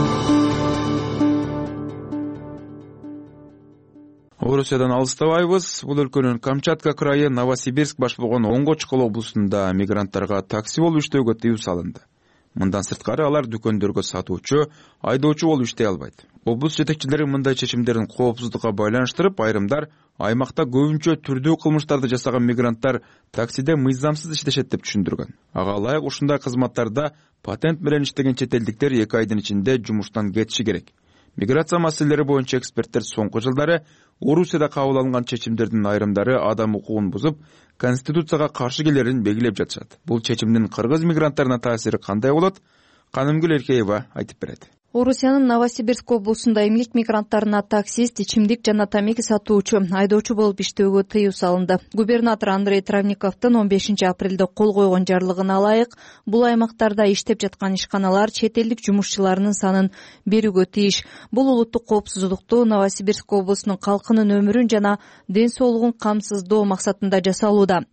Орусиядан алыстабайбыз. Бул өлкөнүн Камчатка крайы Новосибирск баш болгон Оңго чукул облусунда мигранттарга такси болуп иштөөгө тыюу салынды. Мындан сырткары алар дүкөндөргө сатуучу, айдоочу болуп иштей албайт. Облус жетекчилери мындай чечимдерин коопсуздукка байланыштырып, айрымдар аймакта көбүнчө түрдүү кылмыштарды жасаган мигранттар таксиде мыйзамсыз иштешет деп түшүндүргөн. Ага ылайык ушундай кызматтарда патент менен иштеген чет элдиктер 2 айдын ичинде жумуштан кетиши керек. Миграция маселелери боюнча эксперттер соңку жылдары Орусияда кабыл алынган чечимдердин айрымдары адам укугун бузуп, конституцияга каршы келерин белгилеп жатышат. Бул чечимдин кыргыз мигранттарына таасири кандай болот? Канымгүл Эркеева айтып берет. Орусиянын Новосибирск облусунда эмгек мигранттарына таксист, ичимдик жана тамеки сатуучу, айдоочу болуп иштөөгө тыюу салынды. Губернатор Андрей Травниковдун 15 апрелде кол койгон жарлыгына ылайык, бул аймактарда иштеп жаткан ишканалар чет элдик жумушчуларынын санын берүүгө тийиш. Бул улуттук коопсуздукту Новосибирск облусунун калкынын өмүрүн жана ден соолугун камсыздоо максатында жасалууда.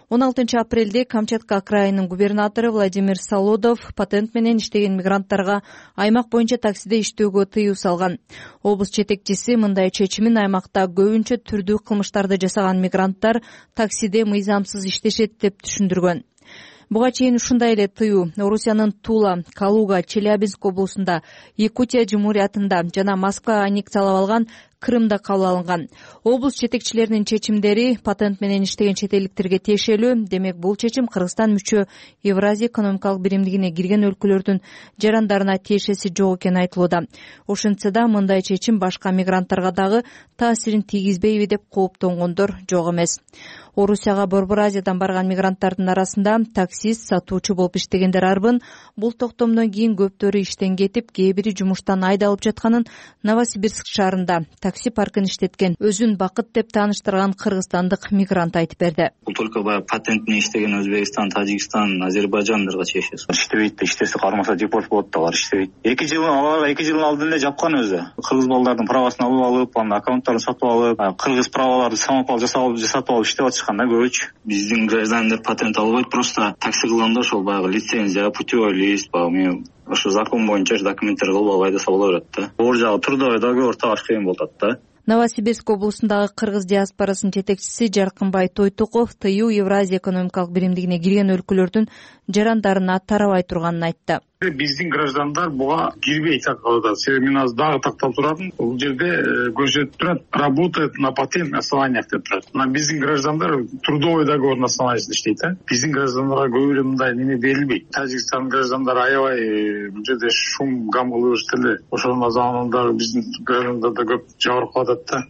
16 апрелде Камчатка крайынын губернатору Владимир Солодов патент менен иштеген мигранттарга аймак боюнча таксиде иштөөгө тыюу салган. Облус жетекчиси мындай чечимин аймакта көбүнчө түрдүү кылмыштарды жасаган мигранттар таксиде мыйзамсыз иштешет деп түшүндүргөн. Буга чейин ушундай эле тыюу Орусиянын Тула, Калуга, Челябинск облусунда, Якутия Жумуриятында жана Москва аннексиялап алган Крымда кабыл алынган. Облус жетекчилеринин чечимдери патент менен иштеген чет элдиктерге тиешелүү. Демек, бул чечим Кыргызстан мүчө Евразия экономикалык биримдигине кирген өлкөлөрдүн жарандарына тиешеси жок экени айтылууда. Ошентсе да мындай чечим башка мигранттарга дагы таасирин тийгизбейби деп кооптонгондор жок эмес. Орусияга Борбор Азиядан барган мигранттардын арасында таксист, сатуучу болуп иштегендер арбын. Бул токтомдон кийин көптөрү иштен кетип, кээ бири жумуштан айдалып жатканын Новосибирск шаарында такси паркын иштеткен, өзүн бакыт деп тааныштырган кыргызстандык мигрант айтып берди. Бул только баягы патент менен иштеген Өзбекстан, Тажикстан, Азербайжандарга тиешеси. Иштебейт, иштесе кармаса депорт болот да, алар иштебейт. 2 жылдын алдында жапкан өзү. Кыргыз балдардын правасын алып, анын аккаунттарын сатып алып, кыргыз праваларды самопал жасатып алып иштеп атышканда көбүчө. Биздин граждандар патент албайт, просто такси кылганда ошол баягы лицензия, путевой лист, мен ошо закон боюнча документтер кылып айдаса боло берет да. Оор жагы трудовой договор табаш кыйын болот да. Новосибирск облусундагы кыргыз диаспорасынын жетекчиси Жаркынбай Тойтуков тыюу Евразия экономикалык биримдигине кирген өлкөлөрдүн жарандарына тарабай турганын айтты. Биздин граждандар буга кирбейт акылда. Себеби мен азыр дагы тактап турам. Бул жерде көрсөтүп турат, работает на патентных основаниях деп турат. Биздин граждандар трудовой договор на основаниясында иштейт. Биздин граждандарга көп эле мындай неме берилбейт. Тажикстан граждандары аябай бул жерде шум гам кылып жүрүштү. Ошонун заманында биздин граждандарда көп жабыркап атат да.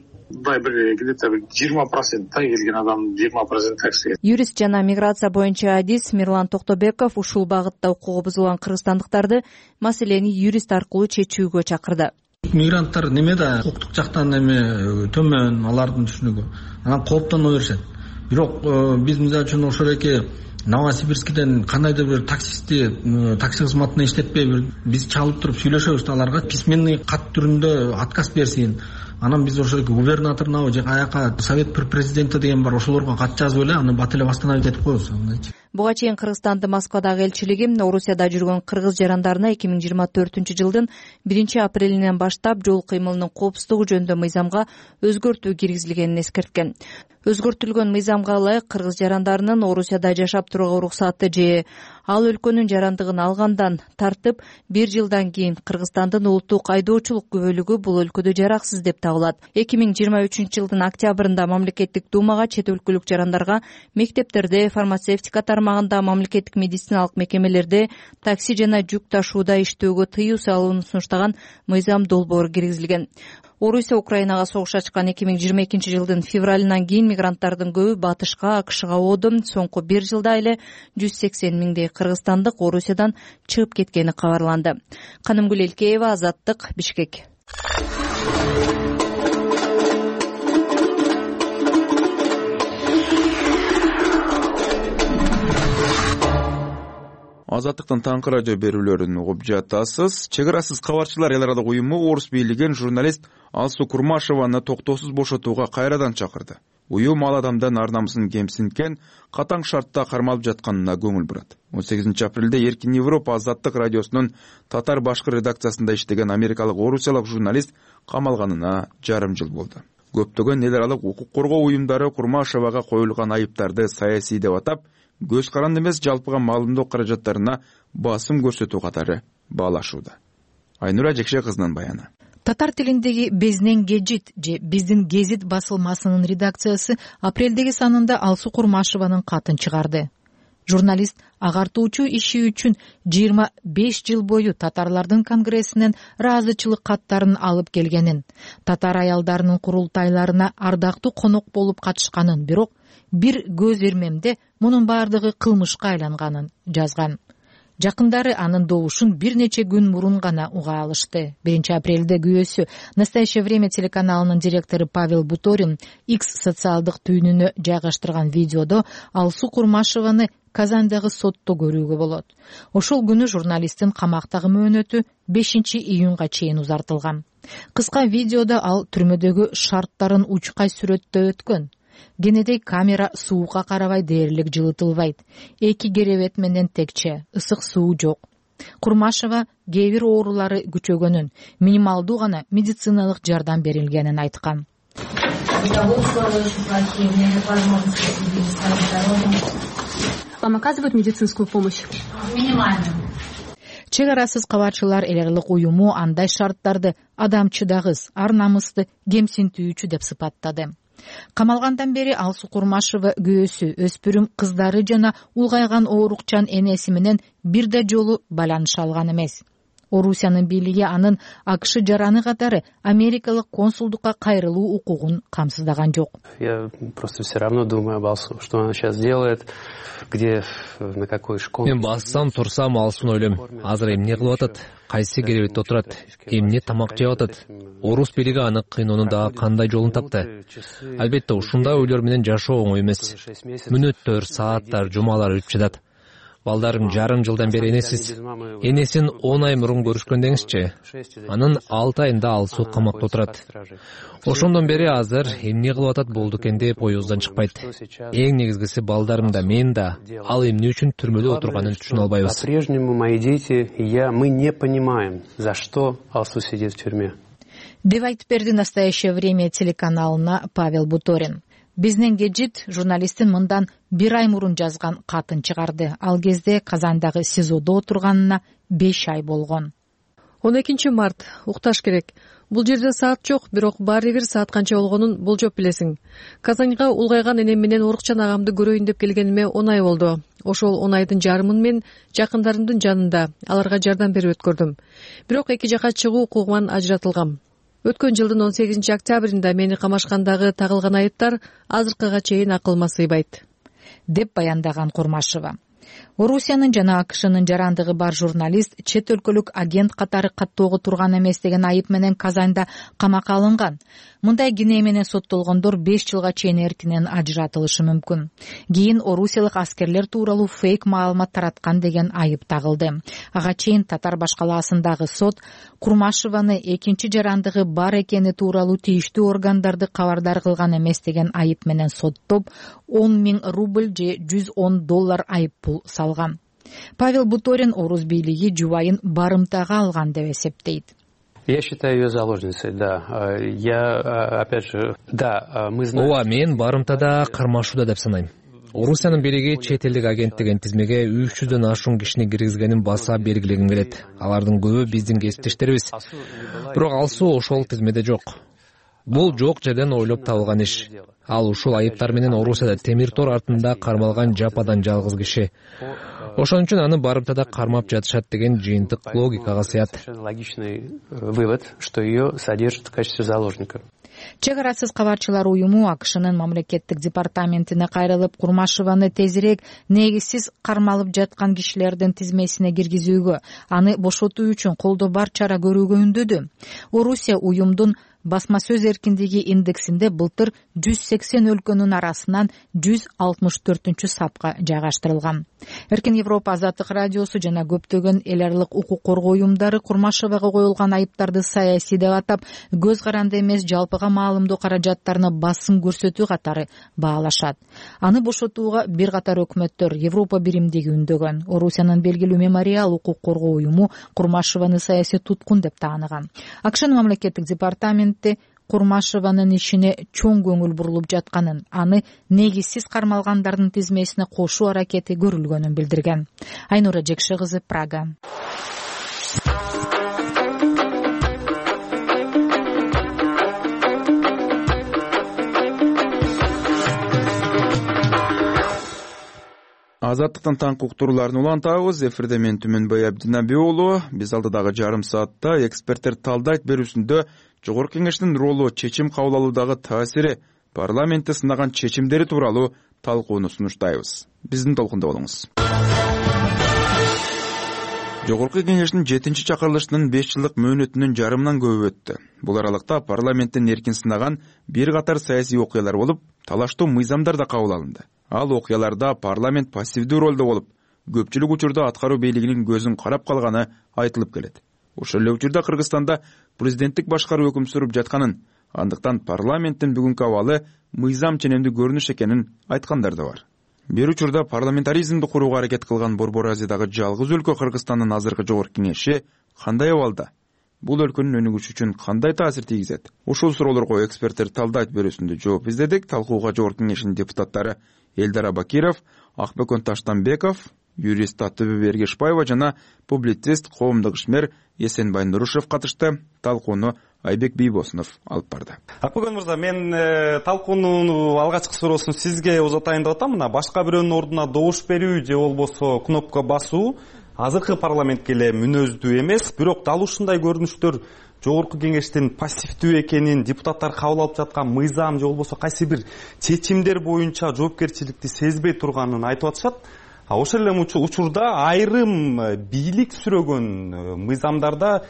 Где-то 20% келген адам 20% такси. Юрист жана миграция боюнча адис Мирлан Токтобеков ушул багытта укугу бузулган кыргызстандыктарды маселени юрист аркылуу чечүүгө чакырды. Мигранттар немеде укуктук жактан эме төмөн, алардын түшүнүгү анан кооптоно беришет. Бирок биз мисалы үчүн ошол эки Новосибирскиден кандайдыр бир такси кызматына иштетпей биз чалып туруп сүйлөшөбүз да аларга письменный кат түрүндө отказ берсин. Анан биз ошол губернаторуна же аяка совет президенти деген бар, ошолорго кат жазып эле аны бат эле восстановить этип коебуз. Буга чейин Кыргызстандын Москвадагы элчилиги Орусияда жүргөн кыргыз жарандарына 2024-жылдын 1-апрелинен баштап жол кыймылынын коопсуздугу жөнүндө мыйзамга өзгөртүү киргизилгенин эскерткен. Өзгөртүлгөн мыйзамга ылайык кыргыз жарандарынын Орусияда жашап турууга уруксаты же ал өлкөнүн жарандыгын алгандан тартып 1 жылдан кийин Кыргызстандын улуттук айдоочулук күбөлүгү бул өлкөдө жараксыз деп табылат. 2023-жылдын октябрында мамлекеттик думага чет өлкөлүк жарандарга мектептерде, фармацевтика тармагында, мамлекеттик медициналык мекемелерде такси жана жүк ташууда иштөөгө тыюу салууну сунуштаган мыйзам долбоору киргизилген. Орусия Украинага согуш ачкан 2022-жылдын февралынан кийин мигранттардын көбү батышка, АКШга оодо. Соңку 1 жылда эле 180 миңдей кыргызстандык Орусиядан чыгып кеткени кабарланды. Канымгүл Элкеева, Азаттык, Бишкек. Азаттыктын таңкы радио берүүлөрүн угуп жатасыз. Чек арасыз кабарчылар эл аралык уюму орус бийлигин журналист Алсу Курмашеваны токтоосуз бошотууга кайрадан чакырды. Уюм ал адамдан ар намысын кемсинткен, катаң шартта кармалып жатканына көңүл бурат. 18 апрелде Эркин Европа Азаттык радиосунун татар-башкы редакциясында иштеген америкалык орусиялык журналист камалганына жарым жыл болду. Көптөгөн эл аралык укук коргоо уюмдары Курмашевага коюлган айыптарды саясий деп атап, көз каранды эмес жалпыга маалымдоо каражаттарына басым көрсөтүү катары баалашууда. Айнура Жекше кызынын баяны. Татар тилиндеги Безнен Гежит же Биздин Гезит басылмасынын редакциясы апрелдеги санында Алсу Курмашеванын катын чыгарды. Журналист агартуучу иши үчүн 25 жыл бою татарлардын конгрессинен ыраазычылык каттарын алып келгенин, татар аялдарынын курултайларына ардактуу конок болуп катышканын, бирок бир көз ирмемде мунун баардыгы кылмышка айланганын жазган. Жакындары анын добушун бир нече күн мурун гана уга алышты. 1 апрелде күйөөсү «Настоящее время» телеканалынын директору Павел Буторин X социалдык түйүнүнө жайгаштырган видеодо Алсу Курмашеваны Казандагы сотто көрүүгө болот. Ошол күнү журналисттин камактагы мөөнөтү 5 июнга чейин узартылган. Кыска видеодо ал түрмөдөгү шарттарын учкай сүрөттөө өткөн. Генедей камера суукка карабай дээрлик жылытылбайт. 2 керебет менен текче, ысык суу жок. Курмашева кээ бир оорулары күчөгөнүн, минималдуу гана медициналык жардам берилгенин айткан. Вам оказывают медицинскую помощь? Минимальную. Чек арасыз кабарчылар эл аралык уюму андай шарттарды адамчыдагыс, ар намысты кемсинтүүчү деп сыпаттады. Камалгандан бери Алсу Курмашева күйөөсү, өспүрүм кыздары жана улгайган оорукчан энеси менен бир да жолу байланыша алган эмес. Орусиянын бийлиги анын АКШ жараны катары америкалык консулдукка кайрылуу укугун камсыздаган жок. Я просто все равно думаю об Алсу, что она сейчас делает, где, на какой школе. Мен бассам, турсам Алсуну ойлойм. Азыр эмне кылып атат? Кайсы керебетте отурат? Эмне тамак жеп атат? Орус бийлиги аны кыйноонун дагы кандай жолун тапты? Албетте ушундай ойлор менен жашоо оңой эмес. Мүнөттөр, сааттар, жумалар өтүп жатат. Балдарым жарым жылдан бери энесиз. Энесин 10 ай мурун көрүшкөн деңизчи. Анын 6 айында Алсу камакта отурат. Ошондон бери азыр эмне кылып атат болду экен деп оюбуздан чыкпайт. Эң негизгиси балдарым да, мен да ал эмне үчүн түрмөдө отурганын түшүнө албайбыз. По-прежнему мои дети и я, мы не понимаем, за что Алсу сидит в тюрьме. Деп айтып берди «Настоящее время» телеканалына Павел Буторин. Бизден Гежит журналисттин мындан 1 ай мурун жазган катын чыгарды. Ал кезде Казандагы СИЗОдо отурганына 5 ай болгон. 12 март укташ керек. Бул жерде саат жок, бирок баары бир саат канча болгонун болжоп билесиң. Казанга улгайган энем менен орукчан агамды көрөйүн деп келгениме 10 ай болду. Ошол 10 айдын жарымын мен жакындарымдын жанында аларга жардам берип өткөрдүм. Бирок эки жака чыгуу укугунан ажыратылгам. Өткөн жылдын 18 октябрында мени камашкандагы тагылган айыптар азыркыга чейин акылыма сыйбайт, деп баяндаган Курмашева. Орусиянын жана АКШнын жарандыгы бар журналист чет өлкөлүк агент катары каттоого турган эмес деген айып менен Казанда камакка алынган. Мындай кине менен соттолгондор 5 жылга чейин эркинен ажыратылышы мүмкүн. Кийин орусиялык аскерлер тууралуу фейк маалымат тараткан деген айып тагылды. Ага чейин Татар башкалаасындагы сот Курмашеваны экинчи жарандыгы бар экени тууралуу тийиштүү органдарды кабардар кылган эмес деген айып менен соттоп 10 000 рубль же $110 айып пул салган. Павел Буторин орус бийлиги жубайын барымтага алган деп эсептейт. Я считаю ее заложницей, да. Я, опять же, да, мы знаем... Ооба, мен барымтада кармашууда деп санайм. Орусиянын бийлиги чет элдик агент деген тизмеге 300дөн ашуун кишини киргизгенин баса белгилегим келет. Алардын көбү биздин кесиптештерибиз. Бирок Алсу ошол тизмеде жок. Бул жок жерден ойлоп табылган иш. Ал ушул айыптар менен Орусияда темир тор артында кармалган жападан жалгыз киши. Ошон үчүн аны барымтада кармап жатышат деген жыйынтык логикага сыят. Логичный вывод, что ее содержат в качестве заложника. Чек арасыз кабарчылар уюму АКШнын мамлекеттик департаментине кайрылып, Курмашеваны тезирээк негизсиз кармалып жаткан кишилердин тизмесине киргизүүгө, аны бошотуу үчүн колдо бар чара көрүүгө үндөдү. Орусия уюмдун басма сөз эркиндиги индексинде былтыр 180 өлкөнүн арасынан 164 сапка жайгаштырылган. Эркин Европа Азаттык радиосу жана көптөгөн эл аралык укук коргоо уюмдары Курмашевага коюлган айыптарды саясий деп атап, көз каранды эмес жалпыга маалымдоо каражаттарына басым көрсөтүү катары баалашат. Аны бошотууга бир катар өкмөттөр Европа биримдиги үндөгөн. Орусиянын белгилүү Мемориал укук коргоо уюму Курмашеваны саясий туткун деп тааныган. АКШнын мамлекеттик департаменти Курмашеванын ишине чоң көңүл бурулуп жатканын, аны негизсиз кармалгандардын тизмесине кошуу аракети көрүлгөнүн билдирген. Айнура Жекши кызы, Прага. Азаттыктан таңкы уктурууларын улантабыз. Эфирде мен Түмөнбай Абдинаби уулу. Биз алдыдагы жарым саатта эксперттер талдайт берүүсүндө Жогорку Кеңештин ролу, чечим кабыл алуудагы таасири, парламентте сынаган чечимдери тууралуу талкууну сунуштайбыз. Биздин толкунда болуңуз. Жогорку Кеңештин 7-чи чакырылышынын 5 жылдык мөөнөтүнүн жарымынан көбү өттү. Бул аралыкта парламенттин эркин сынаган бир катар саясий окуялар болуп, талаштуу мыйзамдар да кабыл алынды. Ал окуяларда парламент пассивдүү ролдо болуп, көпчүлүк учурда аткаруу бийлигинин көзүн карап калганы айтылып келет. Ошол эле учурда Кыргызстанда президенттик башкаруу өкүм сүрүп жатканын, андыктан парламенттин бүгүнкү абалы мыйзам ченемдүү көрүнүш экенин айткандар да бар. Бир учурда парламентаризмди курууга аракет кылган Борбор Азиядагы жалгыз өлкө Кыргызстандын азыркы Жогорку Кеңеши кандай абалда? Бул өлкөнүн өнүгүшү үчүн кандай таасир тийгизет? Ушул суроолорго эксперттер талдайт берүүсүндө жооп издедик. Талкууга Жогорку Кеңештин депутаттары Элдар Абакиров, Акбекон Таштанбеков, юрист Татыбек Бергешбаева жана публицист, коомдук ишмер Эсенбай Нурушев катышты. Талкууну Айбек Бийбосунов алып барды. Акбекон мырза, мен талкуунун алгачкы суроосун сизге узатайын деп атам. Мына башка бирөөнүн ордуна добуш берүү же болбосо кнопка басуу азыркы парламентке эле мүнөздүү эмес, бирок дал ушундай көрүнүштөр Жогорку Кеңештин пассивдүү экенин, депутаттар кабыл алып жаткан мыйзам же болбосо кайсы бир чечимдер боюнча жоопкерчиликти сезбей турганын айтып атышат. Ошол эле учурда айрым бийлик сүрөгөн мыйзамдарда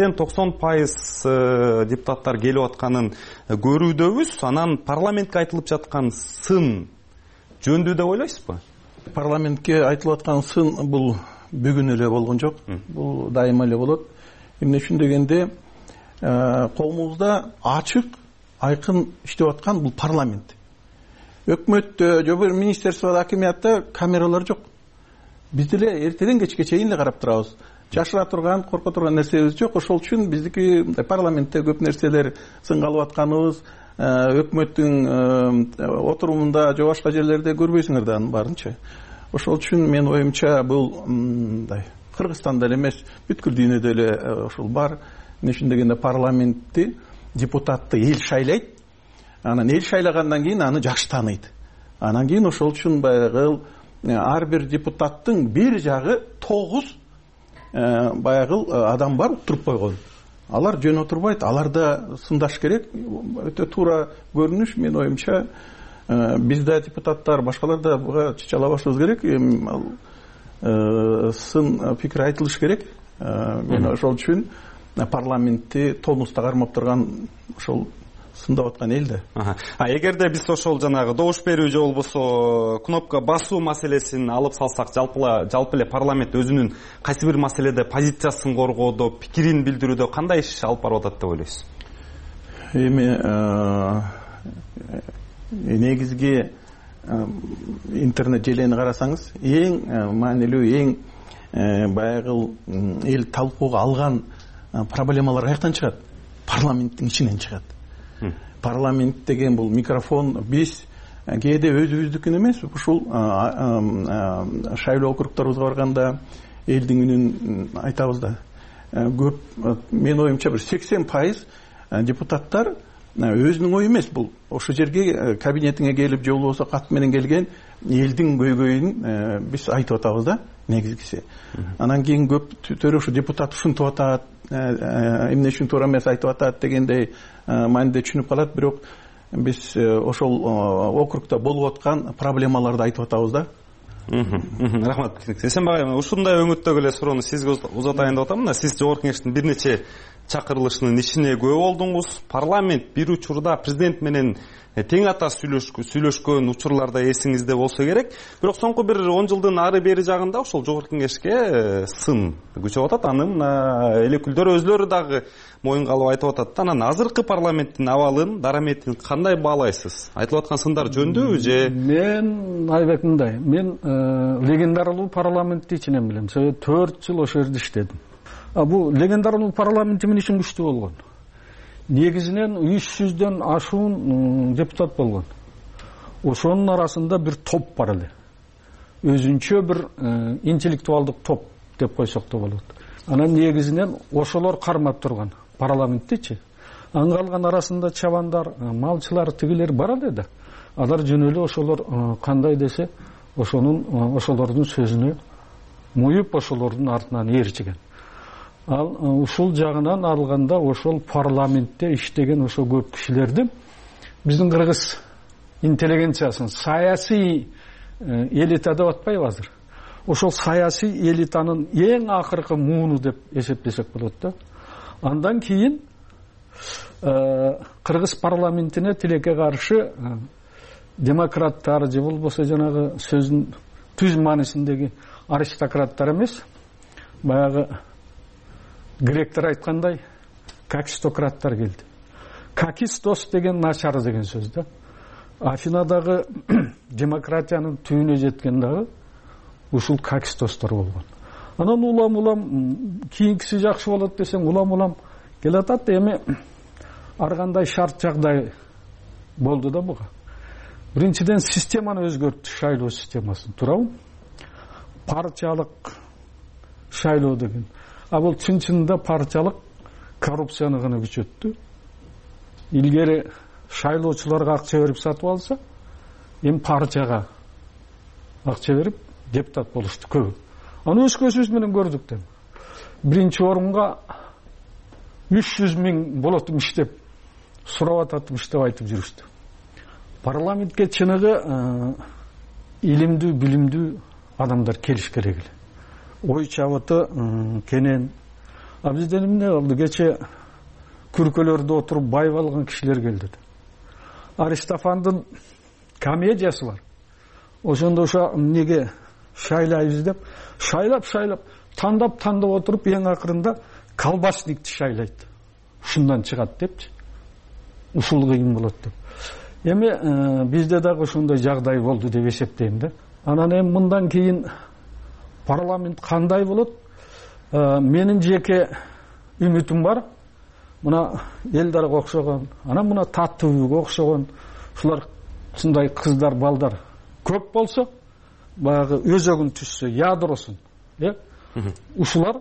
80-90% депутаттар келип атканын көрүүдөбүз. Анан парламентке айтылып жаткан сын жөндүү деп ойлойсузбу? Парламентке айтылып аткан сын бул бүгүн эле болгон жок. Бул дайыма эле болот. Эмне үчүн дегенде, коомубузда ачык, айкын иштеп аткан бул парламент. Өкмөттө же бир министерстводо, акимиятта камералар жок. Биз деле эртеден кечке чейин эле карап турабыз. Жашыра турган, корко турган нерсебиз жок. Ошол үчүн биздики парламентте көп нерселер сынга алып атканыбыз, өкмөттүн отурумунда же башка жерлерде көрбөйсүңөр да анын баарынча. Ошол үчүн мен оюмча бул Кыргызстанда эле эмес, бүткүл дүйнөдө эле ошол бар. Эмне үчүн дегенде парламентти, депутатты эл шайлайт. Анан эл шайлагандан кийин аны жакшы тааныйт. Анан кийин ошол үчүн баягы ар бир депутаттын бир жагы 9 баягы адам бар туруп койгон. Алар жөн отурбайт, аларда сындаш керек. Өтө туура көрүнүш, мен оюмча. Бизде депутаттар, башкалар да буга чычала башыбыз керек. Сын пикир айтылыш керек. Мен ошол үчүн парламентти тонуста кармап турган ошол сындап аткан эл да. Эгерде биз ошол жанагы добуш берүү же болбосо кнопка басуу маселесин алып салсак, жалпы эле парламент өзүнүн кайсы бир маселеде позициясын коргоодо, пикирин билдирүүдө кандай иш алып барып атат деп ойлойсуз? Эми негизги интернет желени карасаңыз, эң маанилүү, эң баягы эл талкууга алган проблемалар каяктан чыгат? Парламенттин ичинен чыгат. Парламент деген бул микрофон, биз кээде өзүбүздүкүн эмес, ушул шайлоо округторубузга барганда элдин үнүн айтабыз да. Көп, мен оюмча бир 80% депутаттар өзүнүн ою эмес, бул ошол жерге кабинетиңе келип же болбосо кат менен келген элдин көйгөйүн биз айтып атабыз да, негизгиси. Анан кийин көп төрө ушу депутат ушинтип атат, эмне үчүн туура эмес айтып атат дегендей мааниде түшүнүп калат, бирок биз ошол округда болуп аткан проблемаларды айтып атабыз да. Рахмат. Эсенбай, ушундай өңүттөгү эле суроону сизге узатайын деп атам. Сиз Жогорку Кеңештин бир нече чакырылышынын ишине күбө болдуңуз. Парламент бир учурда президент менен тең ата сүйлөшкөн учурларда эсиңизде болсо керек. Бирок соңку бир 10 жылдын ары бери жагында ошол жогорку кеңешке сын күчөп атат. Анын эл өкүлдөрү өзлөрү дагы моюнга алып айтып атат. Анан азыркы парламенттин абалын, дараметин кандай баалайсыз? Айтылып аткан сындар жөндүүбү же? Мен Айбек мындай, мен легендаралуу парламентти ичинен билем. 4 жыл ошол жерде иштедим. Бул легендаралуу парламенти менен ишин күчтүү болгон. Негизинен 300дөн ашуун депутат болгон. Ошонун арасында бир топ бар эле. Өзүнчө бир интеллектуалдык топ деп койсок да болот. Анан негизинен ошолор кармап турган парламенттичи. Калган арасында чабандар, малчылар, тигилер бар эле да. Алар жөн эле ошолор кандай десе, ошолордун сөзүнө муюп ошолордун артынан ээрчиген. Ал ушул жагынан алганда ошол парламентте иштеген ошо көп кишилерди биздин кыргыз интеллигенциясын саясий элита деп атпайбы азыр? Ошол саясий элитанын эң акыркы мууну деп эсептесек болот да. Андан кийин кыргыз парламентине тилекке каршы демократтар же болбосо жанагы сөздүн түз маанисиндеги аристократтар эмес, баягы гректер айткандай какистократтар келди. Какистос деген начар деген сөз да. Афинадагы демократиянын түбүнө жеткен дагы ушул какистостор болгон. Анан улам кийинкиси жакшы болот десең, улам келатат. Эми ар кандай шарт жагдай болду да буга. Биринчиден системаны өзгөрттү, шайлоо системасын, туурабы? Партиялык шайлоо деген. Бул чын-чынында партиялык коррупцияны гана күчөттү. Илгери шайлоочуларга акча берип сатып алса, эми партияга акча берип депутат болушту көбү. Аны өз көзүбүз менен көрдүк да. Биринчи орунга 300 000 болотумуш деп сурап ататымыш деп айтып жүрүштү. Парламентке чыныгы илимдүү, билимдүү адамдар келиш керек эле. Ой чабыты кенен. Бизден эмне болду? Кече күркөлөрдө отуруп байып алган кишилер келди. Аристофандын комедиясы бар. Ошондо ошо эмнеге шайлайбыз деп, шайлап тандап отуруп эң акырында колбасникти шайлайт. Ушундан чыгат депчи. Ушул кыйын болот деп. Эми бизде дагы ошондой жагдай болду деп эсептейм да. Анан эми мындан кийин парламент кандай болот? Менин жеке үмүтүм бар. Мына Элдарга окшогон, анан мына Таттыбүгө окшогон ушулар ушундай кыздар, балдар көп болсо, баягы өзөгүн түшсө, ядросун, ушулар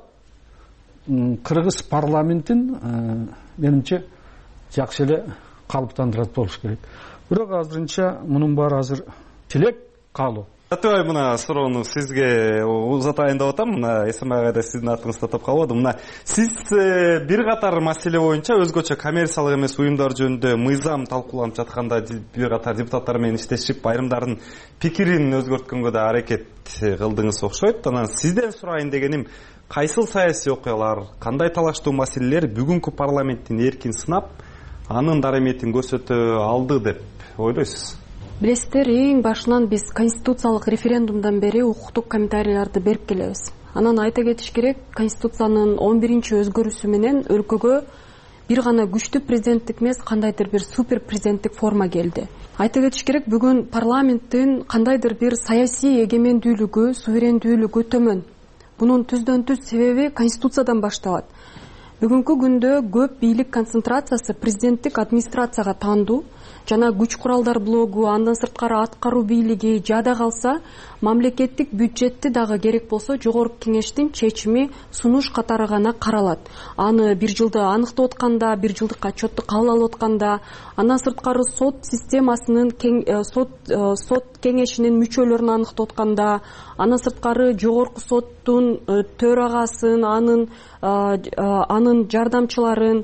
кыргыз парламентин менимче жакшы эле калыптандырат болуш керек. Бирок азырынча мунун баары азыр тилек каалоо. Атыбай, мына суроону сизге узатайын деп атам. Мына Эсембай агай да сиздин атыңызды тап калбады. Мына сиз бир катар маселе боюнча өзгөчө коммерциялык эмес уюмдар жөнүндө мыйзам талкууланып жатканда бир катар депутаттар менен иштешип, айрымдардын пикирин өзгөрткөнгө да аракет кылдыңыз окшойт. Анан сизден сурайын дегеним, кайсыл саясий окуялар, кандай талаштуу маселелер бүгүнкү парламенттин эркин сынап, анын дараметин көрсөтө алды деп ойлойсуз? Билесиздер, эң башынан биз конституциялык референдумдан бери укуктук комментарийлерди берип келебиз. Анан айта кетиш керек, конституциянын 11-чи өзгөрүүсү менен өлкөгө бир гана күчтүү президенттик эмес, кандайдыр бир супер президенттик форма келди. Айта кетиш керек, бүгүн парламенттин кандайдыр бир саясий эгемендүүлүгү, суверендүүлүгү төмөн. Бунун түздөн-түз себеби конституциядан башталат. Бүгүнкү күндө көп бийлик концентрациясы президенттик администрацияга таандуу, жана күч куралдар блогу, андан сырткары аткаруу бийлиги жада калса, мамлекеттик бюджетти дагы керек болсо жогорку кеңештин чечими сунуш катары гана каралат. Аны бир жылды аныктап атканда, бир жылдык отчетту кабыл алып атканда, андан сырткары сот системасынын сот кеңешинин мүчөлөрүн аныктап атканда, андан сырткары жогорку соттун төрагасын, анын жардамчыларын,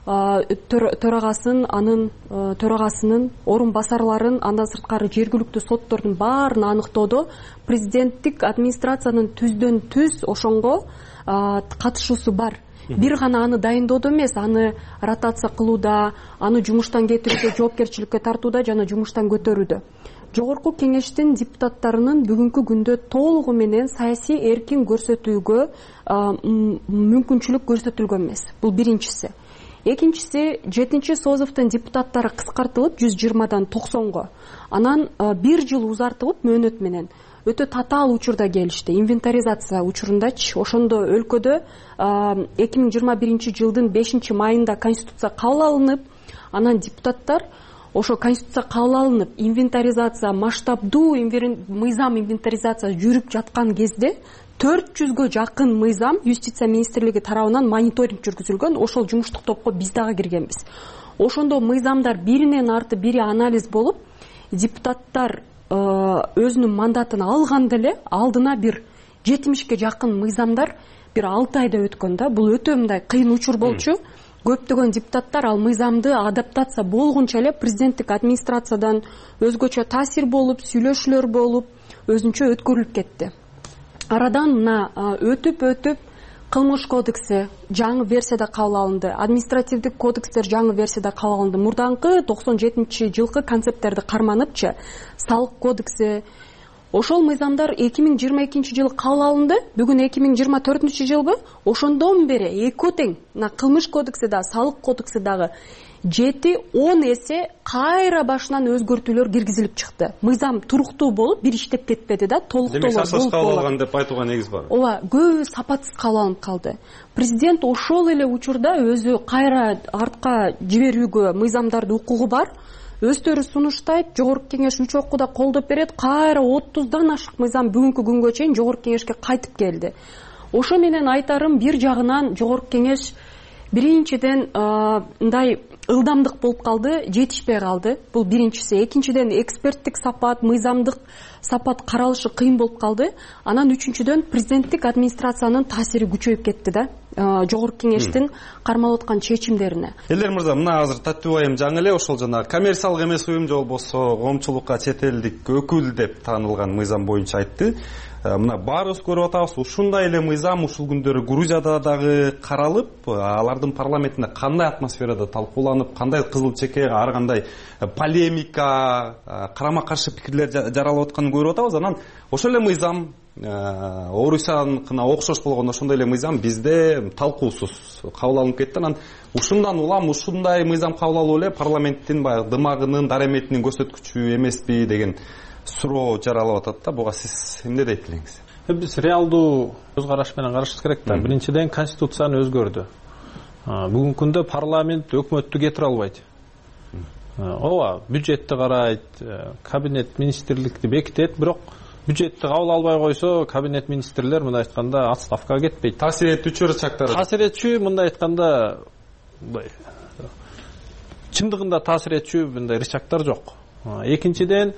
төрагасынын орун басарларын, андан сырткары жергиликтүү соттордун баарын аныктоодо президенттик администрациянын түздөн түз ошонго катышуусу бар. бир гана аны дайындоодо эмес, аны ротация кылууда, аны жумуштан кетирүүдө, жоопкерчиликке тартууда жана жумуштан көтөрүүдө. Жогорку кеңештин депутаттарынын бүгүнкү күндө толугу менен саясий эркин көрсөтүүгө мүмкүнчүлүк көрсөтүлгөн эмес. Бул биринчиси. Экинчиси, 7-Созовдун депутаттары кыскартылып 120дан 90го. Анан 1 жыл узартылып мөөнөт менен өтө татаал учурда келишти. Инвентаризация учурундачы. Ошондо өлкөдө 2021 жылдын 5-майында конституция кабыл алынып, анан депутаттар ошо конституция кабыл алынып, инвентаризация, масштабдуу мыйзам инвентаризация жүрүп жаткан кезде 400гө жакын мыйзам юстиция министрлиги тарабынан мониторинг жүргүзүлгөн. Ошол жумуштук топко биз дагы киргенбиз. Ошондо мыйзамдар биринен арты бири анализ болуп, депутаттар өзүнүн мандатын алганда эле алдына бир 70ге жакын мыйзамдар бир 6 айда өткөн да. Бул өтө мындай кыйын учур болчу. Көптөгөн депутаттар ал мыйзамды адаптация болгунча эле президенттик администрациядан өзгөчө таасир болуп, сүйлөшүүлөр болуп, өзүнчө өткөрүлүп кетти. Арадан мына өтүп кылмыш кодекси жаңы версияда кабыл алынды, административдик кодекстер жаңы версияда кабыл алынды. Мурдаңкы 97-жылкы концепттерди карманыпчы салык кодекси, ошол мыйзамдар 2022 жылы кабыл алынды, бүгүн 2024 жылбы. Ошондон бери эки тең кылмыш кодекси да, салык кодекси дагы 7-10 эсе кайра башынан өзгөртүүлөр киргизилип чыкты. Мыйзам туруктуу болуп, бир иштеп кетпеди да, толуктуу болуп. Демек, кабыл алган деп айтууга негиз бар. Ооба, көбү сапатсыз кабыл алынып калды. Президент ошол эле учурда өзү кайра артка жиберүүгө мыйзамдарды укугу бар. Өздөрү сунуштайт, жогорку кеңеш 3 окууда колдоп берет, кайра 30дан ашык мыйзам бүгүнкү күнгө чейин жогорку кеңешке кайтып келди. Ошо менен айтарым, бир жагынан жогорку кеңеш биринчиден мындай ылдамдык болуп калды, жетишпей калды. Бул биринчиси. Экинчиден эксперттик сапат, мыйзамдык сапат каралышы кыйын болуп калды. Анан үчүнчүдөн президенттик администрациянын таасири күчөйүп кетти да. Жогорку кеңештин кармалып аткан чечимдерине. Элдер мырза, мына азыр таттуу айым жаңы эле ошол жана коммерциялык эмес уюм же болбосо коомчулукка чет элдик өкүл деп таанылган мыйзам боюнча айтты. Мына баарыбыз көрүп атабыз, ушундай эле мыйзам ушул күндөрү Грузияда дагы каралып, алардын парламентинде кандай атмосферада талкууланып, кандай кызыл чеке, ар кандай полемика, карама каршы пикирлер жаралып атканын көрүп атабыз. Анан ошол эле мыйзам Орусияныкына окшош болгон ошондой эле мыйзам бизде талкуусуз кабыл алынып кетти. Анан ушундан улам ушундай мыйзам кабыл алуу эле парламенттин баягы дымагынын, дареметинин көрсөткүчү эмеспи деген суроо жаралып атат да. Буга сиз эмне дейт элеңиз? Биз реалдуу көз караш менен карашыбыз керек да. Биринчиден конституцияны өзгөрдү. Бүгүнкү күндө парламент өкмөттү кетире албайт. Ооба, бюджетти карайт, кабинет министрликти бекитет, бирок бюджетти кабыл албай койсо, кабинет министрлер мындай айтканда отставкага кетпейт. Таасир этүүчү рычагтары. Таасир этүүчү мындай айтканда чындыгында таасир этүүчү мындай рычагтар жок. Экинчиден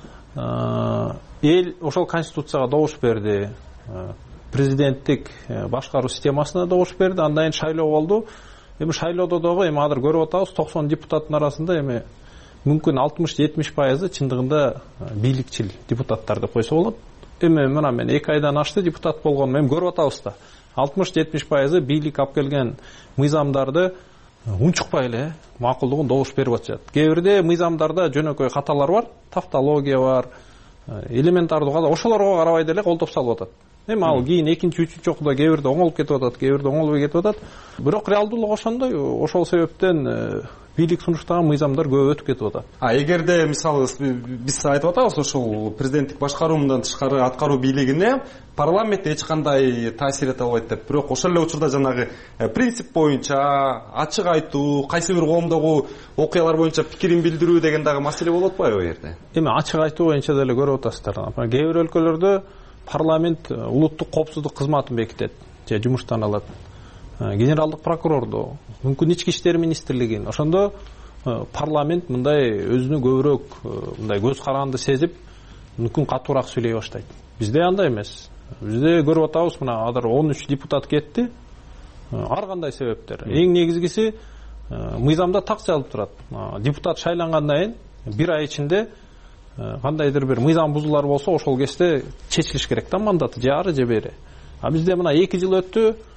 эл ошол конституцияга добуш берди, президенттик башкаруу системасына добуш берди, андан кийин шайлоо болду. Эми шайлоодо дагы эми азыр көрүп атабыз, 90 депутаттын арасында эми мүмкүн 60-70% чындыгында бийликчил депутаттар деп койсо болот. Эми мына мен 2 айдан ашты депутат болгонум, эми көрүп атабыз да. 60-70% бийлик алып келген мыйзамдарды унчукпай эле макулдугун добуш берип атышат. Кээ бирде мыйзамдарда жөнөкөй каталар бар, тавтология бар, элементардуу ката, ошолорго карабай деле колдоп салып атат. Эми ал кийин экинчи, үчүнчү окууда кээ бирде оңолуп кетип атат, кээ бирде оңолбой кетип атат. Бирок реалдуулук ошондой, ошол себептен бийлик сунуштаган мыйзамдар көп өтүп кетип атат. Эгерде мисалы биз айтып атабыз, ошол президенттик башкаруудан тышкары аткаруу бийлигине парламент эч кандай таасир эте албайт деп, бирок ошол эле учурда жанагы принцип боюнча ачык айтуу, кайсы бир коомдогу окуялар боюнча пикирин билдирүү деген дагы маселе болуп атпайбы бу жерде? Эми ачык айтуу боюнча деле көрүп атасыздар. Кээ бир өлкөлөрдө парламент улуттук коопсуздук кызматын бекитет же жумуштан алат. Генералдык прокурорду, мүмкүн ички иштер министрлигин. Ошондо парламент мындай өзүнө көбүрөөк мындай көз каранды сезип, мүмкүн катуураак сүйлөй баштайт. Бизде андай эмес. Бизде көрүп атабыз, мына азыр 13 депутат кетти. Ар кандай себептер. Эң негизгиси мыйзамда так жазылып турат. Депутат шайлангандан кийин 1 ай ичинде кандайдыр бир мыйзам бузуулар болсо, ошол кезде чечилиш керек да мандаты, же ары же бери. Бизде мына 2 жыл өттү,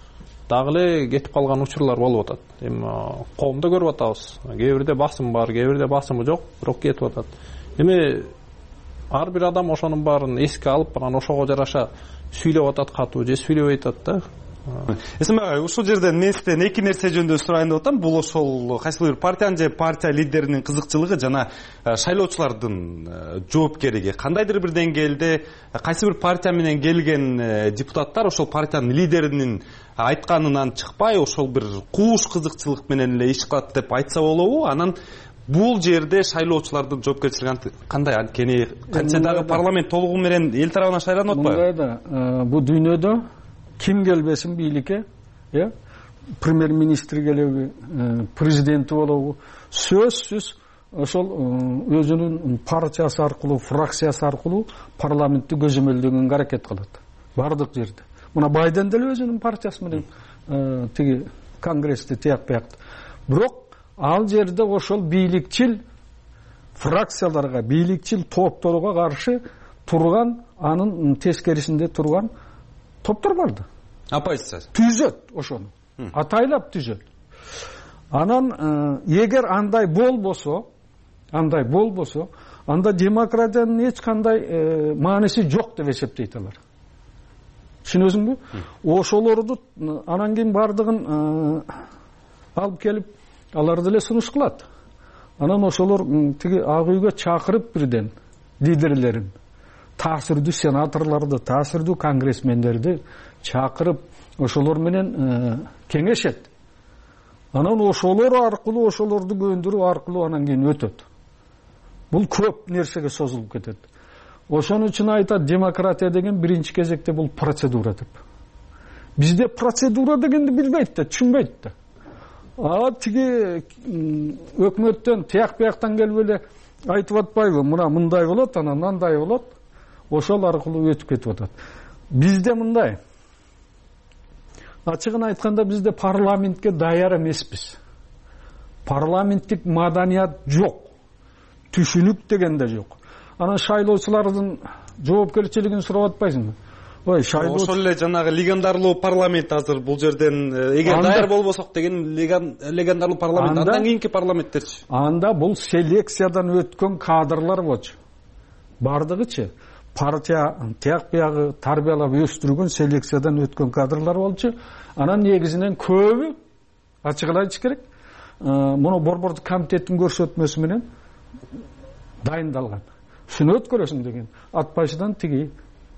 дагы эле кетип калган учурлар болуп атат. Эми коомдо көрүп атабыз. Кээ бирде басым бар, кээ бирде басымы жок, бирок кетип атат. Эми ар бир адам ошонун баарын эске алып, анан ошого жараша сүйлөп атат катуу же сүйлөбөй атат да. Эсим агай, ушул жерден мен сизден эки нерсе жөнүндө сурайын деп атам. Бул ошол кайсы бир партиянын же партия лидеринин кызыкчылыгы жана шайлоочулардын жоопкерлиги. Кандайдыр бир деңгээлде кайсы бир партия менен келген депутаттар ошол партиянын лидеринин айтканынан чыкпай, ошол бир кууш кызыкчылык менен эле иш кылат деп айтса болобу? Анан бул жерде шайлоочулардын жоопкерчилиги кандай? Анткени канча дагы парламент толугу менен эл тарабынан шайланып атпайбы? Мындай да, бул дүйнөдө ким келбесин бийликке, премьер-министр келеби, президенти болобу, сөзсүз ошол өзүнүн партиясы аркылуу, фракциясы аркылуу парламентти көзөмөлдөгөнгө аракет кылат. Бардык жерде. Мына Байден деле өзүнүн партиясы менен тиги конгрессти тияк биякты. Бирок ал жерде ошол бийликчил фракцияларга, бийликчил топторго каршы турган, анын тескерисинде турган топтор барды. Оппозициясы түзөт ошону. Атайлап түзөт. Анан эгер андай болбосо, анда демократиянын эч кандай мааниси жок деп эсептейт алар. Түшүнөсүңбү? Ошолорду анан кийин бардыгын алып келип аларды эле сунуш кылат. Анан ошолор тиги ак үйгө чакырып бирден лидерлерин, таасирдүү сенаторлорду, таасирдүү конгрессмендерди чакырып ошолор менен кеңешет. Анан ошолор аркылуу, ошолорду көндүрүү аркылуу анан кийин өтөт. Бул көп нерсеге созулуп кетет. Ошон үчүн айтат, демократия деген биринчи кезекте бул процедура деп. Бизде процедура дегенди билбейт да, түшүнбөйт да. Тиги өкмөттөн тияк бияктан келип эле айтып атпайбы? Мына мындай болот, анан мындай болот. Ошол аркылуу өтүп кетип атат. Бизде мындай. Ачыгын айтканда бизде парламентке даяр эмеспиз. Парламенттик маданият жок. Түшүнүк деген да жок. Анан шайлоочулардын жоопкерчилигин сурап атпайсыңбы? Ошол эле жанагы легендарлуу парламент азыр бул жерден эгер даяр болбосок деген легендарлуу парламент, андан кийинки парламенттерчи? Анда бул селекциядан өткөн кадрлар болчу. Бардыгычы партия тияк биягы тарбиялап өстүргөн селекциядан өткөн кадрлар болчу. Анан негизинен көбү ачыгын айтыш керек, муну борбордук комитеттин көрсөтмөсү менен дайындалган. Шуну өткөрөсүң деген атбашыдан тиги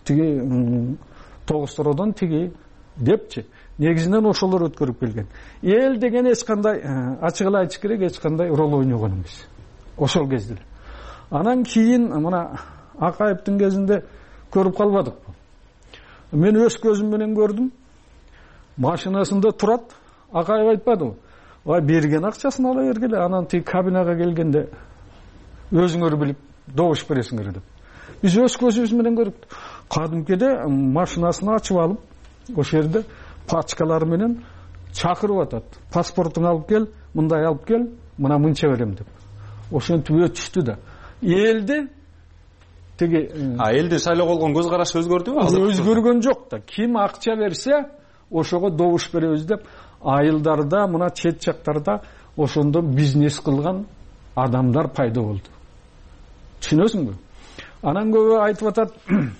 тогустороодон тиги депчи. Негизинен ошолор өткөрүп келген. Эл деген эч кандай ачык эле айтыш керек, эч кандай рол ойногон эмес. Ошол кезде. Анан кийин мына Акаевдин кезинде көрүп калбадыкпы? Мен өз көзүм менен көрдүм. Машинасында турат. Акаев айтпадыбы? Берген акчасын ала бергиле, анан тиги кабинага келгенде өзүңөр билип добуш бересиңер деп. Биз өз көзүбүз менен көрдүк. Кадимкиде машинасын ачып алып, ошол жерде пачкалар менен чакырып атат. Паспортуң алып кел, мындай алып кел, мына мынча берем деп. Ошентип өтүштү да. Элди тиги элдин шайлоого болгон көз карашы өзгөрдүбү? Өзгөргөн жок да. Ким акча берсе, ошого добуш беребиз деп айылдарда, мына чет жактарда ошондо бизнес кылган адамдар пайда болду. Түшүнөсүңбү? Анан көбү айтып атат,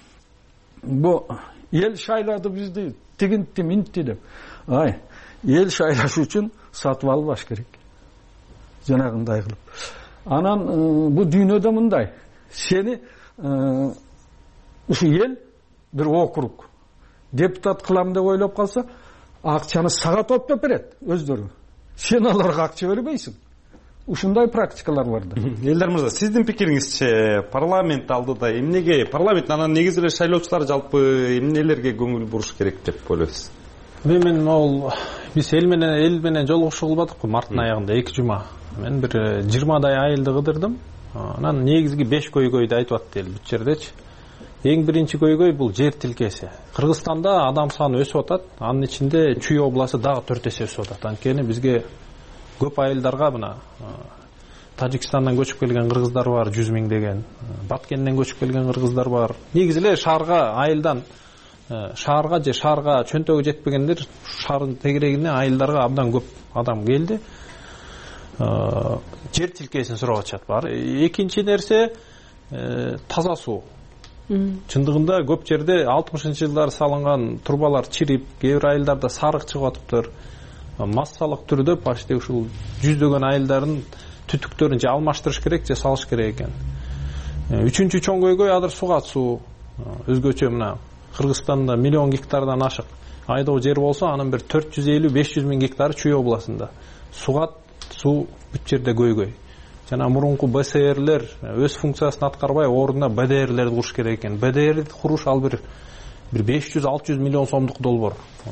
бу эл шайлады бизди, тигинти минти деп. Эл шайлаш үчүн сатып албаш керек. Жанагындай кылып. Анан бу дүйнөдө мындай. Сени ушу эл бир округ депутат кылам деп ойлоп калса, акчаны сага топтоп берет өздөрү. Сен аларга акча бербейсиң. Ушундай практикалар бар да. Элдар мырза, сиздин пикириңизче, парламент алдыда эмнеге, парламент анан негизи эле шайлоочулар жалпы эмнелерге көңүл буруш керек деп ойлойсуз? Мен биз эл менен жолугушуу кылбадыкпы марттын аягында 2 жума. Мен бир 20дай айылды кыдырдым. Анан негизги 5 көйгөйдү айтып атты эл бут жердечи. Эң биринчи көйгөй бул жер тилкеси. Кыргызстанда адам саны өсүп атат, анын ичинде Чүй областы дагы 4 эсе өсүп атат. Анткени бизге көп айылдарга мына Тажикстандан көчүп келген кыргыздар бар, 100 миң деген. Баткенден көчүп келген кыргыздар бар. Негизи эле шаарга айылдан шаарга же шаарга чөнтөгү жетпегендер шаардын тегерегине айылдарга абдан көп адам келди. Жер тилкесин сурап атышат бар. Экинчи нерсе таза суу. Чындыгында көп жерде 60-жылдары салынган турбалар чирип, кээ бир айылдарда сарык чыгып атыптыр. Массалык түрдө почти ушул жүздөгөн айылдардын түтүктөрүн же алмаштырыш керек, же салыш керек экен. Үчүнчү чоң көйгөй азыр сугат суу. Өзгөчө мына Кыргызстанда миллион гектардан ашык айдоо жер болсо, анын бир 450-500 миң гектары Чүй областында. Сугат суу бүт жерде көйгөй. Жана мурунку БСРлер өз функциясын аткарбай, ордуна БДРлерди куруш керек экен. БДРди куруш ал бир 500-600 миллион сомдук долбоор.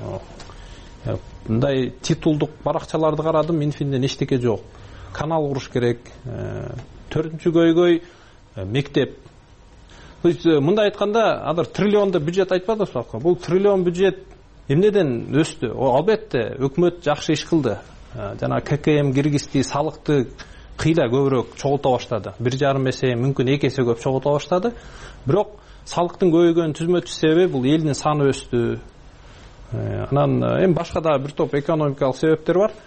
Мындай титулдук баракчаларды карадым, Минфинден эчтеке жок. Канал куруш керек. Төртүнчү көйгөй мектеп. Мындай айтканда, азыр триллионда бюджет айтпадыңызбы? Бул триллион бюджет эмнеден өстү? Албетте, өкмөт жакшы иш кылды. Жана ККМ киргизди, салыкты кыйла көбүрөөк чогулта баштады. 1,5 эсе, мүмкүн 2 эсе көп чогулта баштады. Бирок салыктын көбөйгөнүнүн түзмөчү себеби бул элдин саны өстү. Анан эми башка да бир топ экономикалык себептер бар.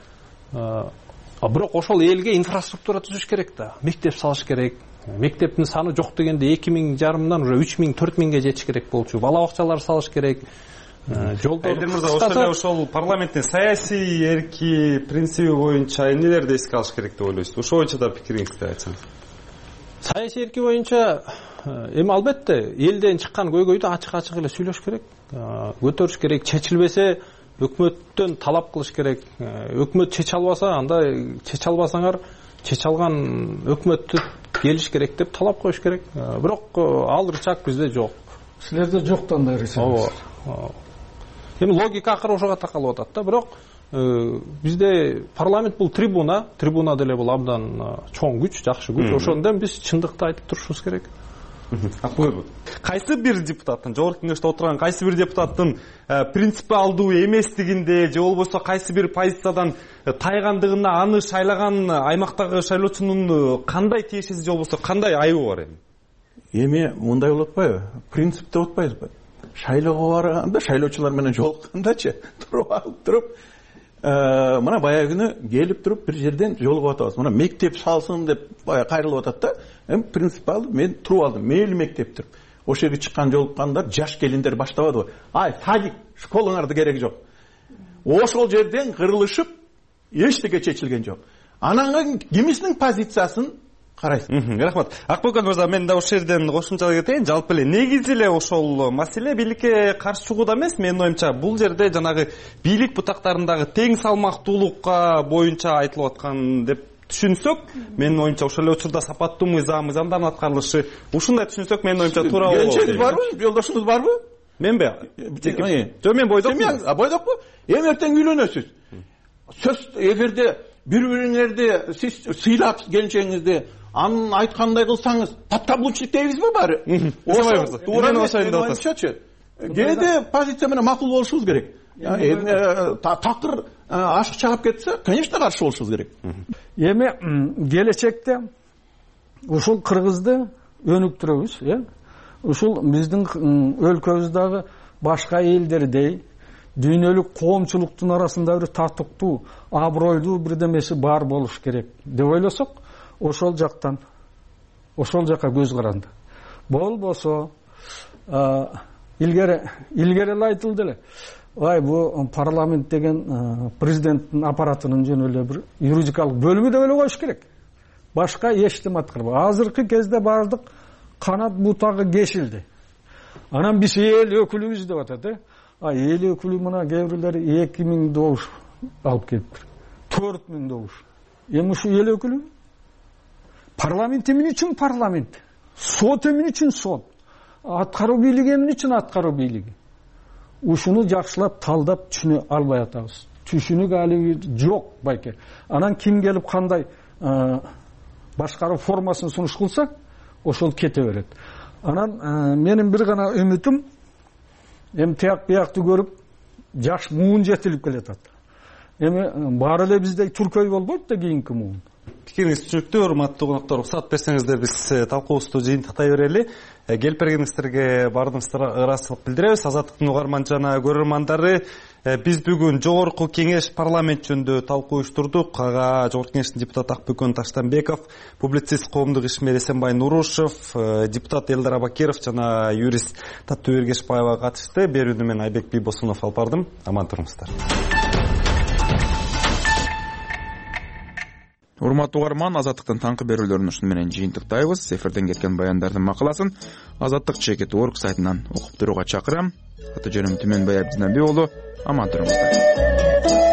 Бирок ошол элге инфраструктура түзүш керек да. Мектеп салыш керек. Мектептин саны жок дегенде 2,5 уже 3,000-4,000ге жетиш керек болчу. Бала бакчалар салыш керек. Айдыр мырза, ошол парламенттин саясий эрки принциби боюнча эмнелерди эске алыш керек деп ойлойсуз? Ошол боюнча да пикириңизди айтсаңыз. Саясий эрки боюнча эми албетте элден чыккан көйгөйдү ачык эле сүйлөш керек, көтөрүш керек. Чечилбесе өкмөттөн талап кылыш керек. Өкмөт чече албаса, анда чече албасаңар, чече алган өкмөттү келиш керек деп талап коюш керек. Бирок ал рычаг бизде жок. Силерде жок да андай рычаг. Эми логика акыры ошого такалып атат да. Бирок бизде парламент бул трибуна деле бул абдан чоң күч, жакшы күч. Ошондон биз чындыкты айтып турушубуз керек. Кайсы бир депутаттын, жогорку кеңеште отурган кайсы бир депутаттын принципиалдуу эместигинде же болбосо кайсы бир позициядан тайгандыгына аны шайлаган аймактагы шайлоочунун кандай тиешеси же болбосо кандай айыбы бар эми? Эми мындай болот атпайбы? Принципте отпайбызбы? Шайлоого барганда, шайлоочулар менен жолуккандачы, туруп мына баягы күнү келип туруп бир жерден жолугуп атабыз. Мына мектеп салсын деп кайрылып атат да. Эми принципиалдуу мен туруп алдым. Мейли мектептир. Ошол жерге чыккан жолуккандар жаш келиндер баштабадыбы? Садик, школаңарды кереги жок. Ошол жерден кырылышып эчтеке чечилген жок. Анан кимисинин позициясын карайсыз. Рахмат. Акбөкөн мырза, мен да ошол жерден кошумча кетейин. Жалпы эле негизи эле ошол маселе бийликке каршы чыгууда эмес. Менин оюмча бул жерде жанагы бийлик бутактарындагы тең салмактуулукка боюнча айтылып аткан деп түшүнсөк, менин оюмча ошол эле учурда сапаттуу мыйзамдардын аткарылышы, ушундай түшүнсөк менин оюмча туура болот. Келчеңиз барбы? Жолдошуңуз барбы? Менби? Жок, мен бойдокмун. Бойдокпу? Эми эртең үйлөнөсүз. Сөз эгерде бири-бириңерди сиз сыйлап келчеңизди анын айткандай кылсаңыз, таптаблучилик дейбизби баары? Кээде позиция менен макул болушубуз керек. Такыр ашык чыгып кетсе, конечно, каршы болушубуз керек. Эми келечекте ушул кыргызды өнүктүрөбүз, ушул биздин өлкөбүздөгү башка элдердей дүйнөлүк коомчулуктун арасында бир татыктуу, абройлуу бирдемеси бар болуш керек деп ойлосок, ошол жакка көз каранды. Болбосо илгери эле айтылды эле. Бу парламент деген президенттин аппаратынын жөн эле бир юридикалык бөлүмү деп эле коюш керек. Башка эчтеме аткарбайт. Азыркы кезде бардык канат бутагы кешилди. Анан биз эл өкүлүбүз деп атат, эл өкүлү мына кээ бирлери 2000 добуш алып келиптир. 4000 добуш. Эми ушу эл өкүлү? Парламент эмне үчүн парламент? Сот эмне үчүн сот? Аткаруу бийлиги эмне үчүн аткаруу бийлиги? Ушуну жакшылап талдап түшүнө албай атабыз. Түшүнүк али жок байке. Анан ким келип кандай башкаруу формасын сунуш кылса, ошол кете берет. Анан менин бир гана үмүтүм, эми тияк биякты көрүп, жаш муун жетилип келатат. Эми баары эле биздей түркөй болбойт да кийинки муун. пикириңиз түшүнүктүү. Урматтуу коноктор, уруксат берсеңиздер биз талкуубузду жыйынтыктай берели. Келип бергениңиздерге баардыгыбызга ыраазычылык билдиребиз. Азаттыктын угарман жана көрөрмандары, биз бүгүн жогорку кеңеш парламент жөнүндө талкуу уюштурдук. Ага жогорку кеңештин депутаты Акбөкөн Таштанбеков, публицист, коомдук ишмер Эсенбай Нурушев, депутат Элдар Абакиров жана юрист Таттуу Эргешбаева катышты. Берүүнү мен Айбек Бийбосунов алып бардым. Аман туруңуздар. Урматтуу угарман, Азаттыктын таңкы берүүлөрүн ушуну менен жыйынтыктайбыз. Эфирден кеткен баяндардын макаласын azattik.org сайтынан окуп турууга чакырам. Аты жөнүм Түмөнбай Абдинабиулу. Аман туруңуздар.